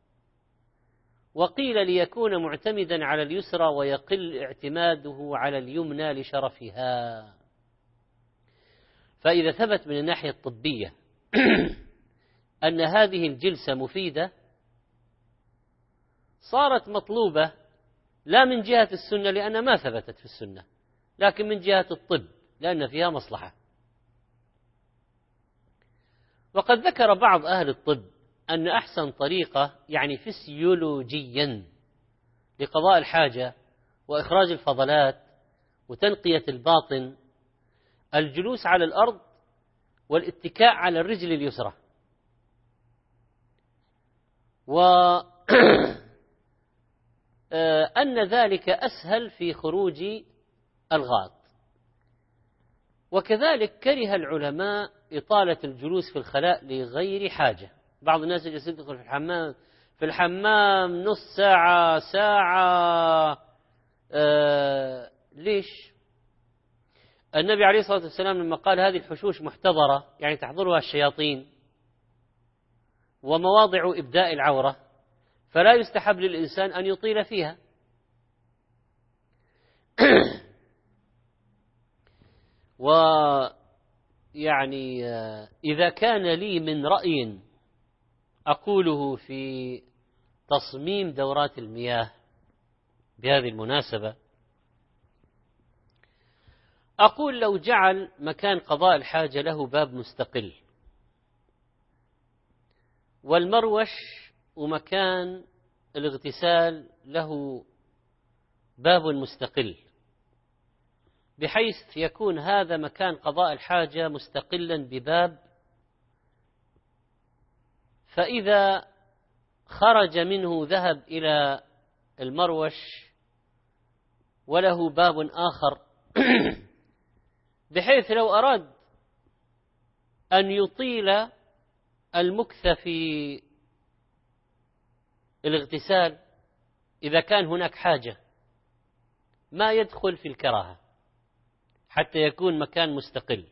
وقيل ليكون معتمدا على اليسرى ويقل اعتماده على اليمنى لشرفها. فإذا ثبت من الناحية الطبية أن هذه الجلسة مفيدة، صارت مطلوبة لا من جهة السنة لأنها ما ثبتت في السنة، لكن من جهة الطب لأن فيها مصلحة. وقد ذكر بعض أهل الطب أن أحسن طريقة يعني فسيولوجيا لقضاء الحاجة وإخراج الفضلات وتنقية الباطن الجلوس على الأرض والاتكاء على الرجل اليسرى، وأن ذلك أسهل في خروج الغاط. وكذلك كره العلماء إطالة الجلوس في الخلاء لغير حاجة. بعض الناس يجلس يدخل في الحمام في الحمام نص ساعة ساعة آه ليش؟ النبي عليه الصلاة والسلام لما قال هذه الحشوش محتضرة يعني تحضرها الشياطين ومواضع إبداء العورة، فلا يستحب للإنسان أن يطيل فيها. ويعني إذا كان لي من رأي أقوله في تصميم دورات المياه بهذه المناسبة، أقول لو جعل مكان قضاء الحاجة له باب مستقل، والمروش ومكان الاغتسال له باب مستقل، بحيث يكون هذا مكان قضاء الحاجة مستقلا بباب، فإذا خرج منه ذهب إلى المروش وله باب آخر، بحيث لو أراد أن يطيل المكث في الاغتسال إذا كان هناك حاجة ما يدخل في الكراهة حتى يكون مكان مستقل.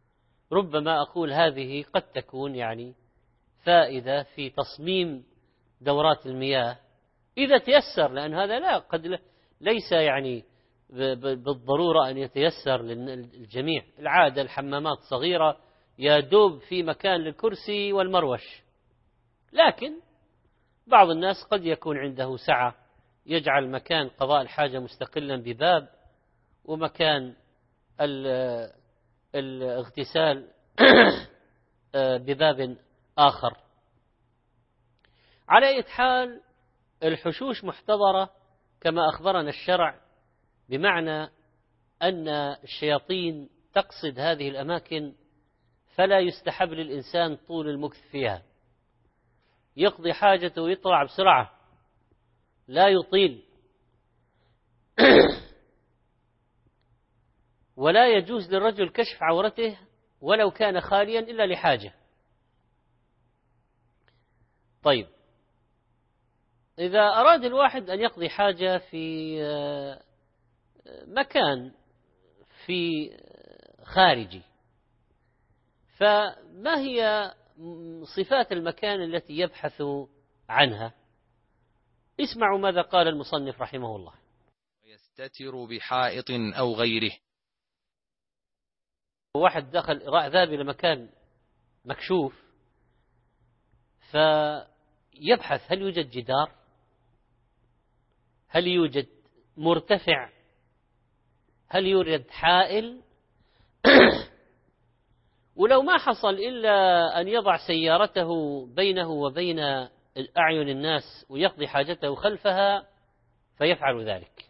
ربما أقول هذه قد تكون يعني فائدة في تصميم دورات المياه إذا تيسر، لأن هذا لا قد ليس يعني بالضرورة أن يتيسر للجميع. العادة الحمامات صغيرة يدوب في مكان للكرسي والمروش، لكن بعض الناس قد يكون عنده سعة يجعل مكان قضاء الحاجة مستقلا بباب، ومكان الاغتسال بباب آخر. على أي حال الحشوش محتضرة كما أخبرنا الشرع، بمعنى أن الشياطين تقصد هذه الأماكن، فلا يستحب للإنسان طول المكث فيها، يقضي حاجته ويطلع بسرعة، لا يطيل. ولا يجوز للرجل كشف عورته ولو كان خاليا إلا لحاجة. طيب، إذا أراد الواحد أن يقضي حاجة في مكان في خارجي، فما هي صفات المكان التي يبحث عنها؟ اسمعوا ماذا قال المصنف رحمه الله: يستتر بحائط أو غيره. واحد دخل ذهب إلى مكان مكشوف فيبحث هل يوجد جدار، هل يوجد مرتفع، هل يوجد حائل. ولو ما حصل إلا أن يضع سيارته بينه وبين أعين الناس ويقضي حاجته خلفها فيفعل ذلك،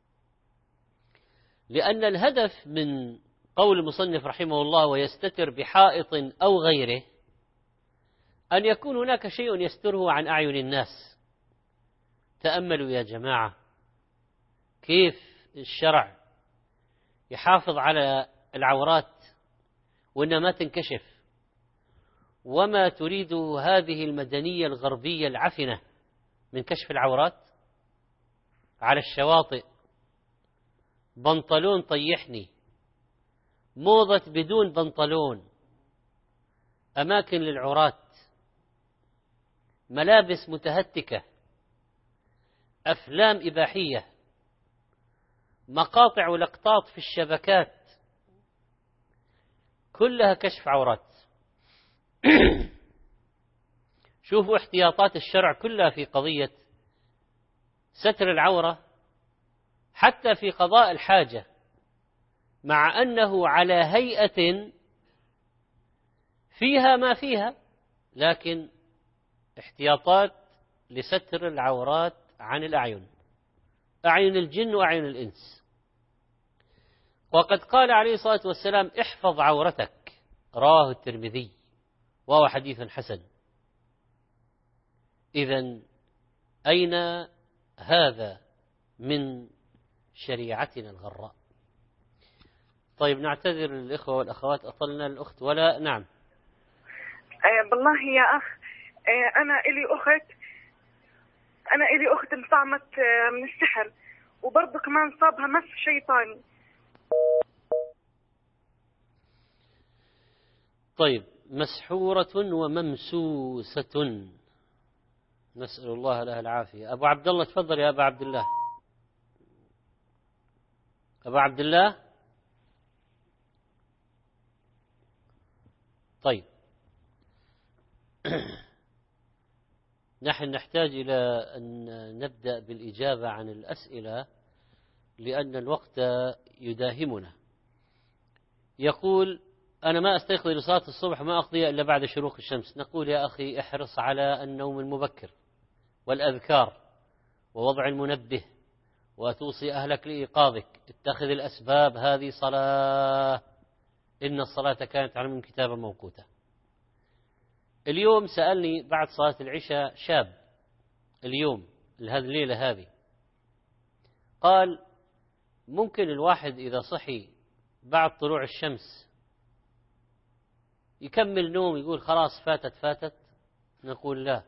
لأن الهدف من قول المصنف رحمه الله ويستتر بحائط أو غيره أن يكون هناك شيء يستره عن أعين الناس. تأملوا يا جماعة كيف الشرع يحافظ على العورات وإنها ما تنكشف، وما تريد هذه المدنية الغربية العفنة من كشف العورات على الشواطئ، بنطلون طيحني، موضة بدون بنطلون، أماكن للعورات، ملابس متهتكة، أفلام إباحية، مقاطع ولقطات في الشبكات، كلها كشف عورات. شوفوا احتياطات الشرع كلها في قضية ستر العورة، حتى في قضاء الحاجة، مع أنه على هيئة فيها ما فيها، لكن احتياطات لستر العورات عن الأعين، أعين الجن وأعين الإنس. وقد قال عليه الصلاة والسلام: احفظ عورتك، رواه الترمذي وهو حديث حسن. إذن أين هذا من شريعتنا الغراء؟ طيب، نعتذر للإخوة والأخوات، أطلنا الأخت ولا نعم. أه بالله يا أخ، أه أنا إلي أخت أنا إلي أخت انطعمت من السحر، وبرضه كمان صابها مس شيطاني. طيب، مسحورة وممسوسة، نسأل الله لها العافية. أبو عبد الله تفضل يا أبا عبد الله. أبو عبد الله. طيب، نحن نحتاج إلى أن نبدأ بالإجابة عن الأسئلة لأن الوقت يداهمنا. يقول: أنا ما أستيقظ لصلاة الصبح وما أقضيها إلا بعد شروق الشمس. نقول يا أخي احرص على النوم المبكر والأذكار ووضع المنبه، وتوصي أهلك لإيقاظك. اتخذ الأسباب، هذه صلاة، إن الصلاة كانت على من كتابا موقوتا. اليوم سألني بعد صلاة العشاء شاب اليوم هذه الليلة هذه، قال: ممكن الواحد إذا صحي بعد طلوع الشمس يكمل نوم يقول خلاص فاتت فاتت؟ نقول لا،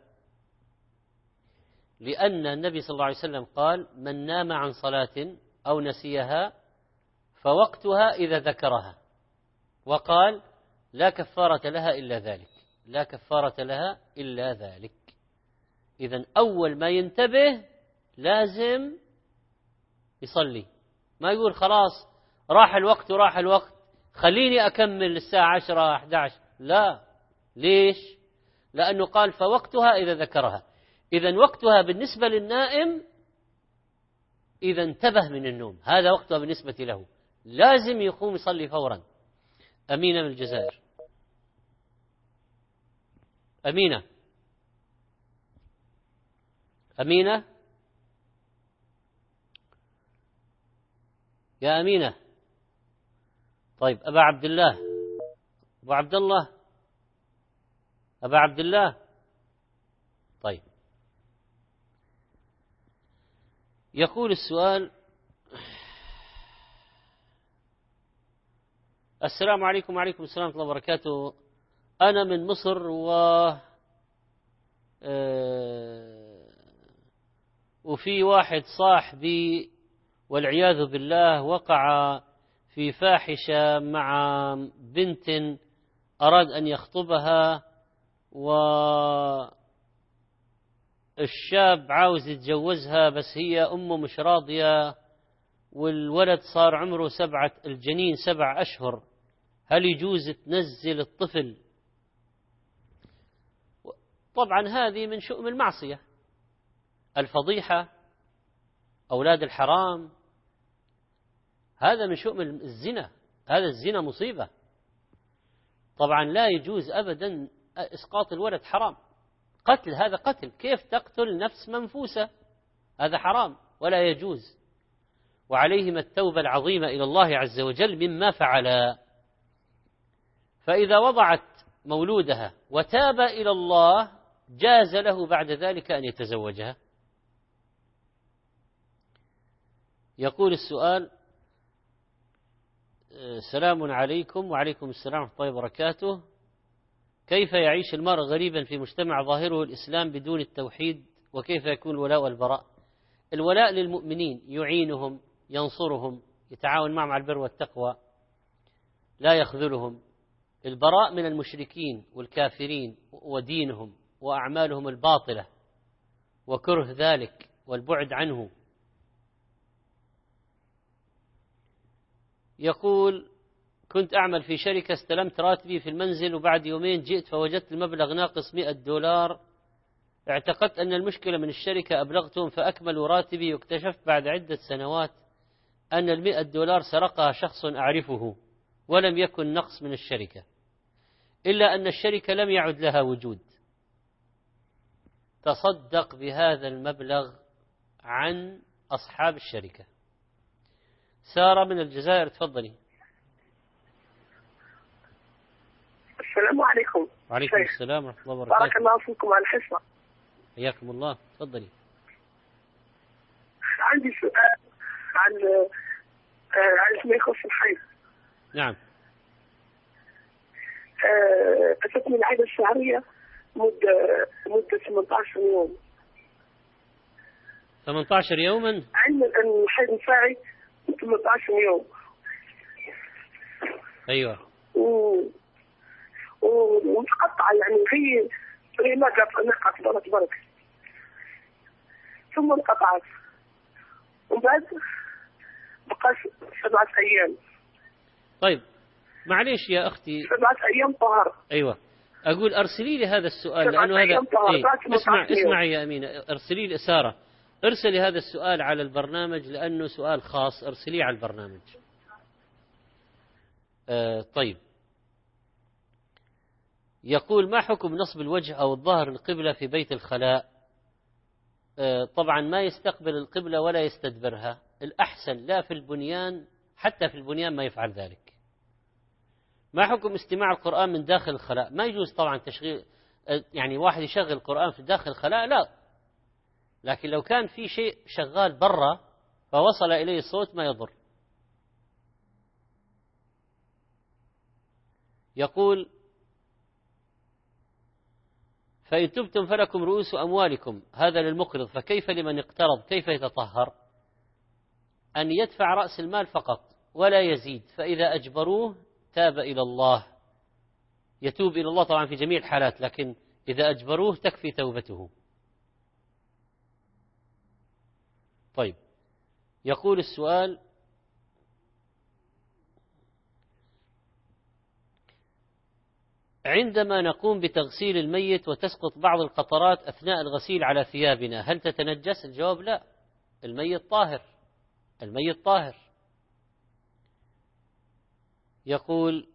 لأن النبي صلى الله عليه وسلم قال: من نام عن صلاة أو نسيها فوقتها إذا ذكرها، وقال: لا كفارة لها إلا ذلك، لا كفارة لها إلا ذلك. إذن أول ما ينتبه لازم يصلي، ما يقول خلاص راح الوقت وراح الوقت خليني أكمل الساعة عشرة أحد عشر. لا، ليش؟ لأنه قال فوقتها إذا ذكرها. إذن وقتها بالنسبة للنائم إذا انتبه من النوم هذا وقتها بالنسبة له، لازم يقوم يصلي فورا. أمينة من الجزائر. أمينة أمينة يا أمينة. طيب أبا عبد الله، أبا عبد الله، أبا عبد الله. طيب يقول السؤال: السلام عليكم. وعليكم السلام ورحمة الله وبركاته. أنا من مصر و وفي واحد صاحبي والعياذ بالله وقع في فاحشة مع بنت أراد أن يخطبها، والشاب عاوز يتجوزها بس هي أمه مش راضية، والولد صار عمره سبعة الجنين سبع أشهر، هل يجوز تنزل الطفل؟ طبعا هذه من شؤم المعصية، الفضيحة، أولاد الحرام، هذا من شؤم الزنا، هذا الزنا مصيبة. طبعا لا يجوز أبدا إسقاط الولد، حرام، قتل، هذا قتل، كيف تقتل نفس منفوسة؟ هذا حرام ولا يجوز، وعليهما التوبة العظيمة إلى الله عز وجل مما فعلا. فإذا وضعت مولودها وتاب إلى الله جاز له بعد ذلك أن يتزوجها. يقول السؤال: السلام عليكم. وعليكم السلام ورحمة الله وبركاته. كيف يعيش المرء غريبا في مجتمع ظاهره الإسلام بدون التوحيد، وكيف يكون الولاء والبراء؟ الولاء للمؤمنين، يعينهم، ينصرهم، يتعاون معهم على البر والتقوى، لا يخذلهم. البراء من المشركين والكافرين ودينهم وأعمالهم الباطلة وكره ذلك والبعد عنه. يقول: كنت أعمل في شركة، استلمت راتبي في المنزل، وبعد يومين جئت فوجدت المبلغ ناقص مئة دولار. اعتقدت أن المشكلة من الشركة، أبلغتهم فأكملوا راتبي، واكتشفت بعد عدة سنوات أن المئة دولار سرقها شخص أعرفه، ولم يكن نقص من الشركة، إلا أن الشركة لم يعد لها وجود. تصدق بهذا المبلغ عن أصحاب الشركة. سارة من الجزائر، تفضلي. السلام عليكم. وعليكم شيخ. السلام ورحمة الله وبركاته. بارك الله فيكم على الحصة. حياكم الله، تفضلي. عندي سؤال عن عن ما يخص الحيض. نعم. أتتني العادة الشهرية مدة مدة ثمانية عشر يوم. ثمانية عشر يوما؟ علما أن الحيض نتاعي ثمانية عشر يوم. أيوة. و ومتقطعة، يعني هي هي نقط نقط بارك بارك ثم انقطعت، وبعد بقى سبعة أيام. طيب معليش يا أختي، سبعة أيام طهر. أيوة، أقول أرسلي لي هذا السؤال لأنه هذا إيه؟ اسمع اسمعي يا أمينة، أرسلي لي سارة، ارسلي هذا السؤال على البرنامج لأنه سؤال خاص، أرسليه على البرنامج. آه طيب. يقول: ما حكم نصب الوجه أو الظهر القبلة في بيت الخلاء؟ آه طبعا ما يستقبل القبلة ولا يستدبرها، الأحسن لا في البنيان، حتى في البنيان ما يفعل ذلك. ما حكم استماع القرآن من داخل الخلاء؟ ما يجوز طبعا تشغيل، يعني واحد يشغل القرآن في داخل الخلاء، لا، لكن لو كان في شيء شغال برا فوصل إليه الصوت ما يضر. يقول: فإن تبتم فلكم رؤوس أموالكم، هذا للمقرض، فكيف لمن اقترض؟ كيف يتطهر؟ أن يدفع رأس المال فقط ولا يزيد، فإذا أجبروه تاب إلى الله، يتوب إلى الله طبعا في جميع الحالات، لكن إذا أجبروه تكفي توبته. طيب، يقول السؤال: عندما نقوم بتغسيل الميت وتسقط بعض القطرات أثناء الغسيل على ثيابنا هل تتنجس؟ الجواب لا، الميت طاهر، الميت طاهر. يقول: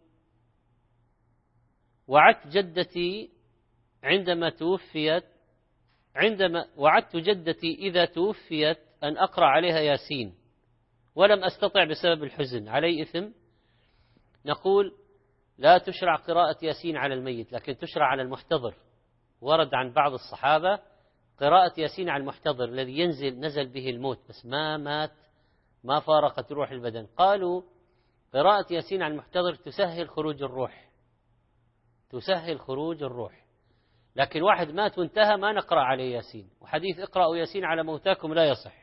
وعدت جدتي عندما توفيت عندما وعدت جدتي إذا توفيت أن أقرأ عليها ياسين ولم أستطع بسبب الحزن، علي إثم؟ نقول: لا تشرع قراءة ياسين على الميت، لكن تشرع على المحتضر. ورد عن بعض الصحابة قراءة ياسين على المحتضر الذي ينزل نزل به الموت بس ما مات، ما فارقت روح البدن. قالوا قراءة ياسين على المحتضر تسهل خروج الروح، تسهل خروج الروح. لكن واحد مات وانتهى ما نقرأ عليه ياسين، وحديث اقرأوا ياسين على موتاكم لا يصح.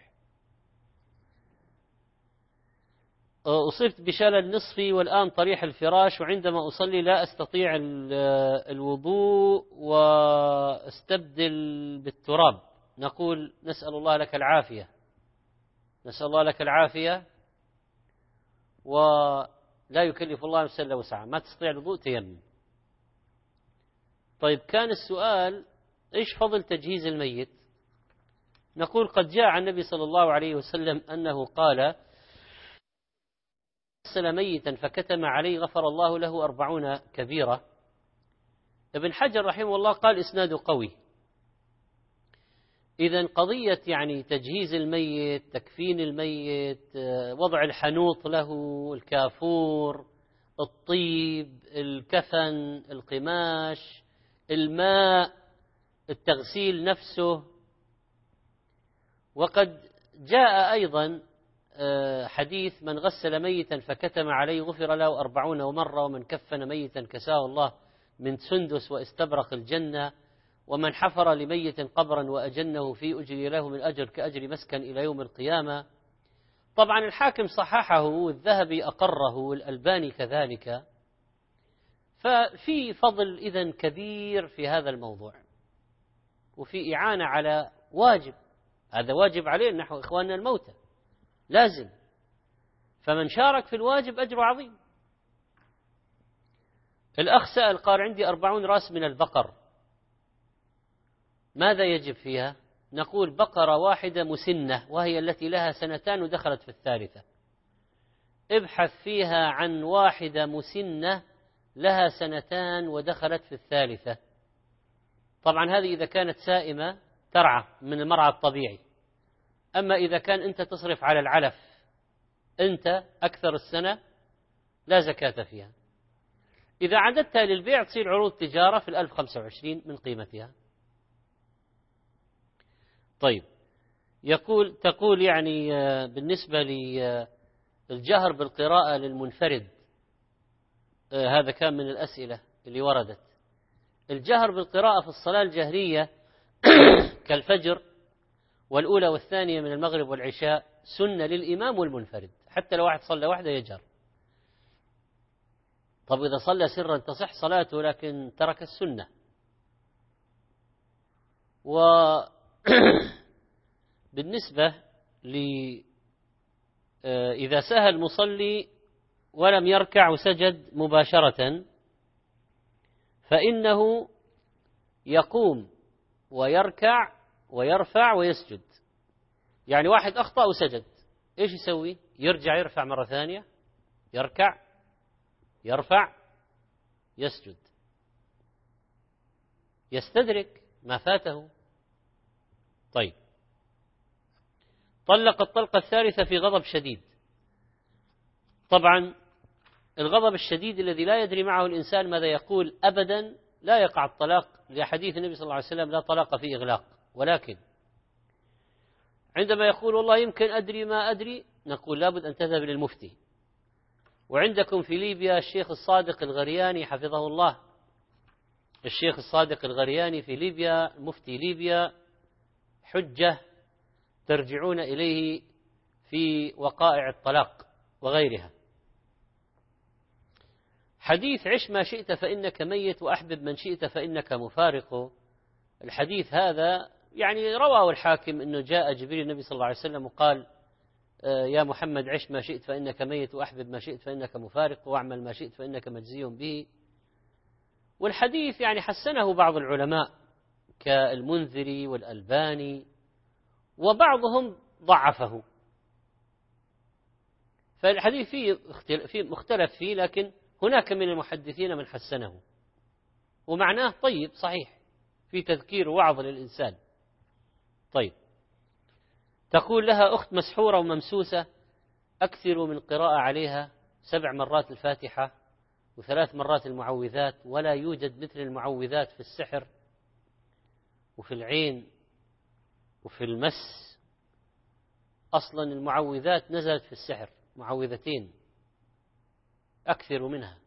أصبت بشلل نصفي والآن طريح الفراش، وعندما أصلي لا أستطيع الوضوء واستبدل بالتراب. نقول: نسأل الله لك العافية، نسأل الله لك العافية، ولا يكلف الله نفسا إلا وسعها، ما تستطيع الوضوء تيمم. طيب، كان السؤال: إيش فضل تجهيز الميت؟ نقول: قد جاء عن النبي صلى الله عليه وسلم أنه قال: غسل ميتا فكتم عليه غفر الله له أربعون كبيرة. ابن حجر رحمه الله قال إسناده قوي. إذن قضية يعني تجهيز الميت، تكفين الميت، وضع الحنوط له، الكافور، الطيب، الكفن، القماش، الماء، التغسيل نفسه. وقد جاء أيضا حديث: من غسل ميتا فكتم عليه غفر له أربعون مرة، ومن كفن ميتا كساه الله من سندس واستبرق الجنة، ومن حفر لميت قبرا وأجنه فيه أجري له من أجر كأجر مسكن إلى يوم القيامة. طبعا الحاكم صححه والذهبي أقره والألباني كذلك. ففي فضل إذن كبير في هذا الموضوع، وفي إعانة على واجب، هذا واجب علينا نحو إخواننا الموتى، لازم. فمن شارك في الواجب أجر عظيم. الأخ سأل قال: عندي أربعون رأس من البقر، ماذا يجب فيها؟ نقول: بقرة واحدة مسنة، وهي التي لها سنتان ودخلت في الثالثة. ابحث فيها عن واحدة مسنة لها سنتان ودخلت في الثالثة. طبعا هذه إذا كانت سائمة ترعى من المرعى الطبيعي. أما إذا كان أنت تصرف على العلف أنت أكثر السنة لا زكاة فيها. إذا عددتها للبيع تصير عروض تجارة في الألف خمسة وعشرين من قيمتها. طيب، يقول تقول يعني بالنسبة للجهر بالقراءة للمنفرد، هذا كان من الأسئلة اللي وردت. الجهر بالقراءة في الصلاة الجهرية كالفجر والأولى والثانية من المغرب والعشاء سنة للإمام والمنفرد، حتى لو واحد صلى وحده يجهر. طب إذا صلى سرا تصح صلاته لكن ترك السنة. وبالنسبة ل إذا سهى المصلي ولم يركع وسجد مباشرة فإنه يقوم ويركع ويرفع ويسجد. يعني واحد أخطأ وسجد، إيش يسوي؟ يرجع يرفع مرة ثانية، يركع يرفع يسجد، يستدرك ما فاته. طيب، طلق الطلقة الثالثة في غضب شديد. طبعا الغضب الشديد الذي لا يدري معه الإنسان ماذا يقول أبدا لا يقع الطلاق، لحديث النبي صلى الله عليه وسلم: لا طلاق في إغلاق. ولكن عندما يقول والله يمكن أدري ما أدري، نقول لابد أن تذهب للمفتي. وعندكم في ليبيا الشيخ الصادق الغرياني حفظه الله، الشيخ الصادق الغرياني في ليبيا مفتي ليبيا، حجة ترجعون إليه في وقائع الطلاق وغيرها. حديث عش ما شئت فإنك ميت وأحبب من شئت فإنك مفارق، الحديث هذا يعني رواه الحاكم أنه جاء جبريل النبي صلى الله عليه وسلم وقال يا محمد عش ما شئت فإنك ميت، وأحبب ما شئت فإنك مفارق، واعمل ما شئت فإنك مجزي به. والحديث يعني حسنه بعض العلماء كالمنذري والألباني، وبعضهم ضعفه. فالحديث فيه مختلف فيه، لكن هناك من المحدثين من حسنه، ومعناه طيب صحيح في تذكير ووعظ للإنسان. طيب، تقول لها أخت مسحورة وممسوسة، أكثروا من قراءة عليها سبع مرات الفاتحة وثلاث مرات المعوذات، ولا يوجد مثل المعوذات في السحر وفي العين وفي المس. أصلا المعوذات نزلت في السحر، معوذتين أكثر منها.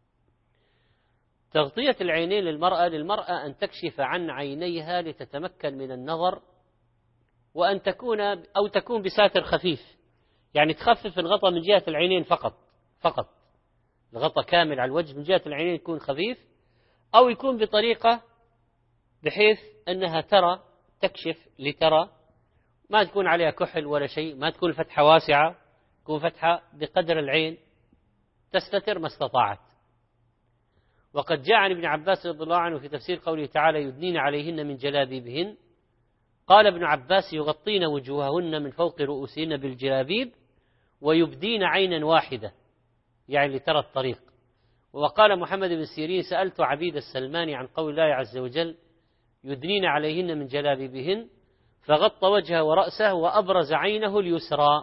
تغطية العينين للمرأة للمرأة أن تكشف عن عينيها لتتمكن من النظر، وأن تكون أو تكون بساتر خفيف، يعني تخفف الغطاء من جهة العينين فقط فقط الغطاء كامل على الوجه من جهة العينين يكون خفيف، أو يكون بطريقة بحيث أنها ترى، تكشف لترى، ما تكون عليها كحل ولا شيء، ما تكون فتحة واسعة، تكون فتحة بقدر العين، تستتر ما استطاعت. وقد جاء عن ابن عباس رضي الله عنه في تفسير قوله تعالى يدنين عليهن من جلابيبهن، قال ابن عباس يغطين وجوههن من فوق رؤوسهن بالجلابيب ويبدين عينا واحدة، يعني لترى الطريق. وقال محمد بن سيرين سألت عبيد السلماني عن قول الله عز وجل يدنين عليهن من جلابيبهن، فغطى وجهه ورأسه وأبرز عينه اليسرى.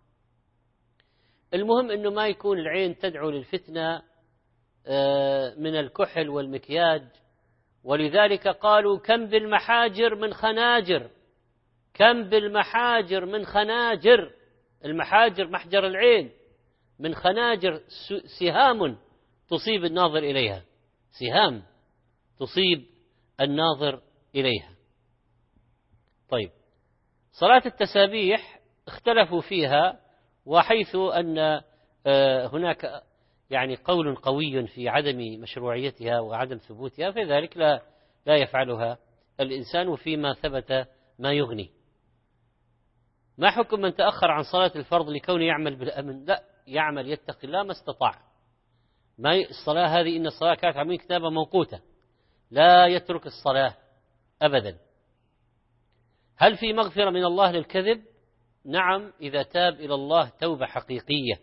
المهم أنه ما يكون العين تدعو للفتنة من الكحل والمكياج. ولذلك قالوا كم بالمحاجر من خناجر، كم بالمحاجر من خناجر، المحاجر محجر العين، من خناجر سهام تصيب الناظر إليها، سهام تصيب الناظر إليها. طيب، صلاة التسابيح اختلفوا فيها، وحيث أن هناك يعني قول قوي في عدم مشروعيتها وعدم ثبوتها، فذلك لا لا يفعلها الإنسان، وفيما ثبت ما يغني. ما حكم من تأخر عن صلاة الفرض لكونه يعمل بالأمن؟ لا، يعمل يتقي الله ما استطاع. ما الصلاة هذه إن الصلاة كانت عاملين كتابة موقوتة، لا يترك الصلاة أبدا. هل في مغفرة من الله للكذب؟ نعم، إذا تاب إلى الله توبة حقيقية،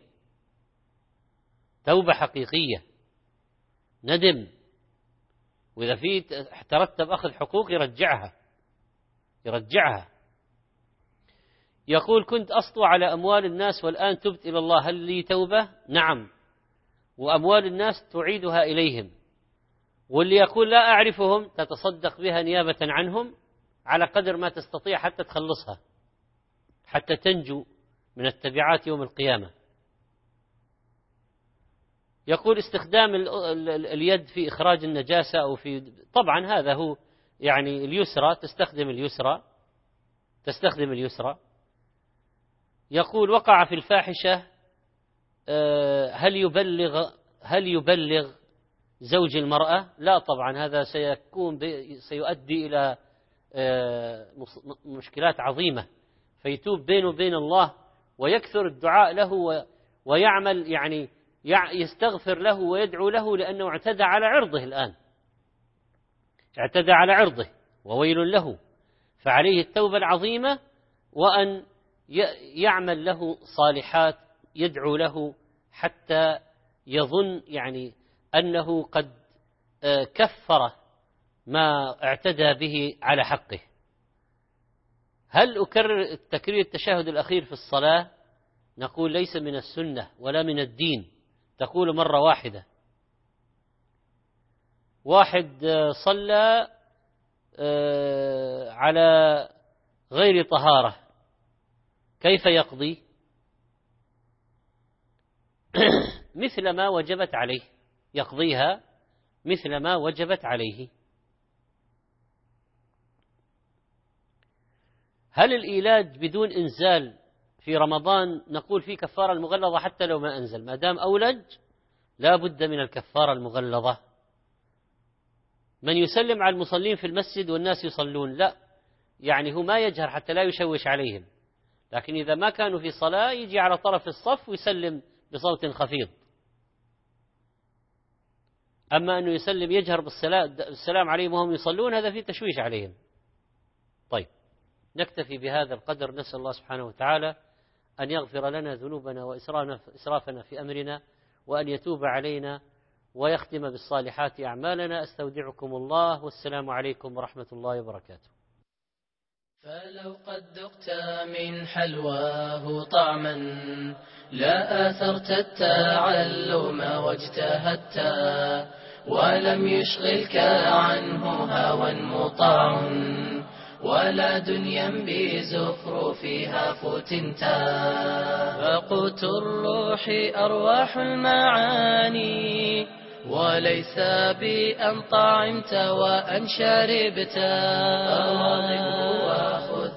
توبة حقيقية، ندم، وإذا في ترتب أخذ حقوق يرجعها يرجعها. يقول كنت أسطو على أموال الناس والآن تبت إلى الله، هل لي توبة؟ نعم، وأموال الناس تعيدها إليهم. واللي يقول لا أعرفهم تتصدق بها نيابة عنهم على قدر ما تستطيع حتى تخلصها، حتى تنجو من التبعات يوم القيامة. يقول استخدام اليد في إخراج النجاسة أو في، طبعا هذا هو يعني اليسرى، تستخدم اليسرى تستخدم اليسرى. يقول وقع في الفاحشة، هل يبلغ هل يبلغ زوج المرأة؟ لا طبعا، هذا سيكون سيؤدي إلى مشكلات عظيمة، فيتوب بينه وبين الله ويكثر الدعاء له ويعمل يعني يستغفر له ويدعو له، لأنه اعتدى على عرضه، الآن اعتدى على عرضه وويل له. فعليه التوبة العظيمة، وأن يعمل له صالحات يدعو له حتى يظن يعني أنه قد كفر ما اعتدى به على حقه. هل أكرر تكرير التشهد الأخير في الصلاة؟ نقول ليس من السنة ولا من الدين، تقول مرة واحدة. واحد صلى على غير طهارة كيف يقضي؟ مثل ما وجبت عليه، يقضيها مثل ما وجبت عليه. هل الإيلاج بدون إنزال في رمضان؟ نقول في كفارة المغلظة حتى لو ما أنزل، ما دام أولج لا بد من الكفارة المغلظة. من يسلم على المصلين في المسجد والناس يصلون؟ لا، يعني هو ما يجهر حتى لا يشوش عليهم، لكن إذا ما كانوا في صلاة يجي على طرف الصف ويسلم بصوت خفيض. أما أنه يسلم يجهر بالسلام عليهم وهم يصلون هذا فيه تشويش عليهم. طيب نكتفي بهذا القدر، نسأل الله سبحانه وتعالى أن يغفر لنا ذنوبنا وإسرافنا في أمرنا، وأن يتوب علينا ويختم بالصالحات أعمالنا. أستودعكم الله، والسلام عليكم ورحمة الله وبركاته. فلو قد ذقت من حلواه طعما لا آثرت التعلم واجتهدت، ولم يشغلك عنه هوى مطاع ولا دنيا بزخرفها فتنتا. فقوت الروح أرواح المعاني، وليس بأن طعمت وأن شربت. فواظبه وخذ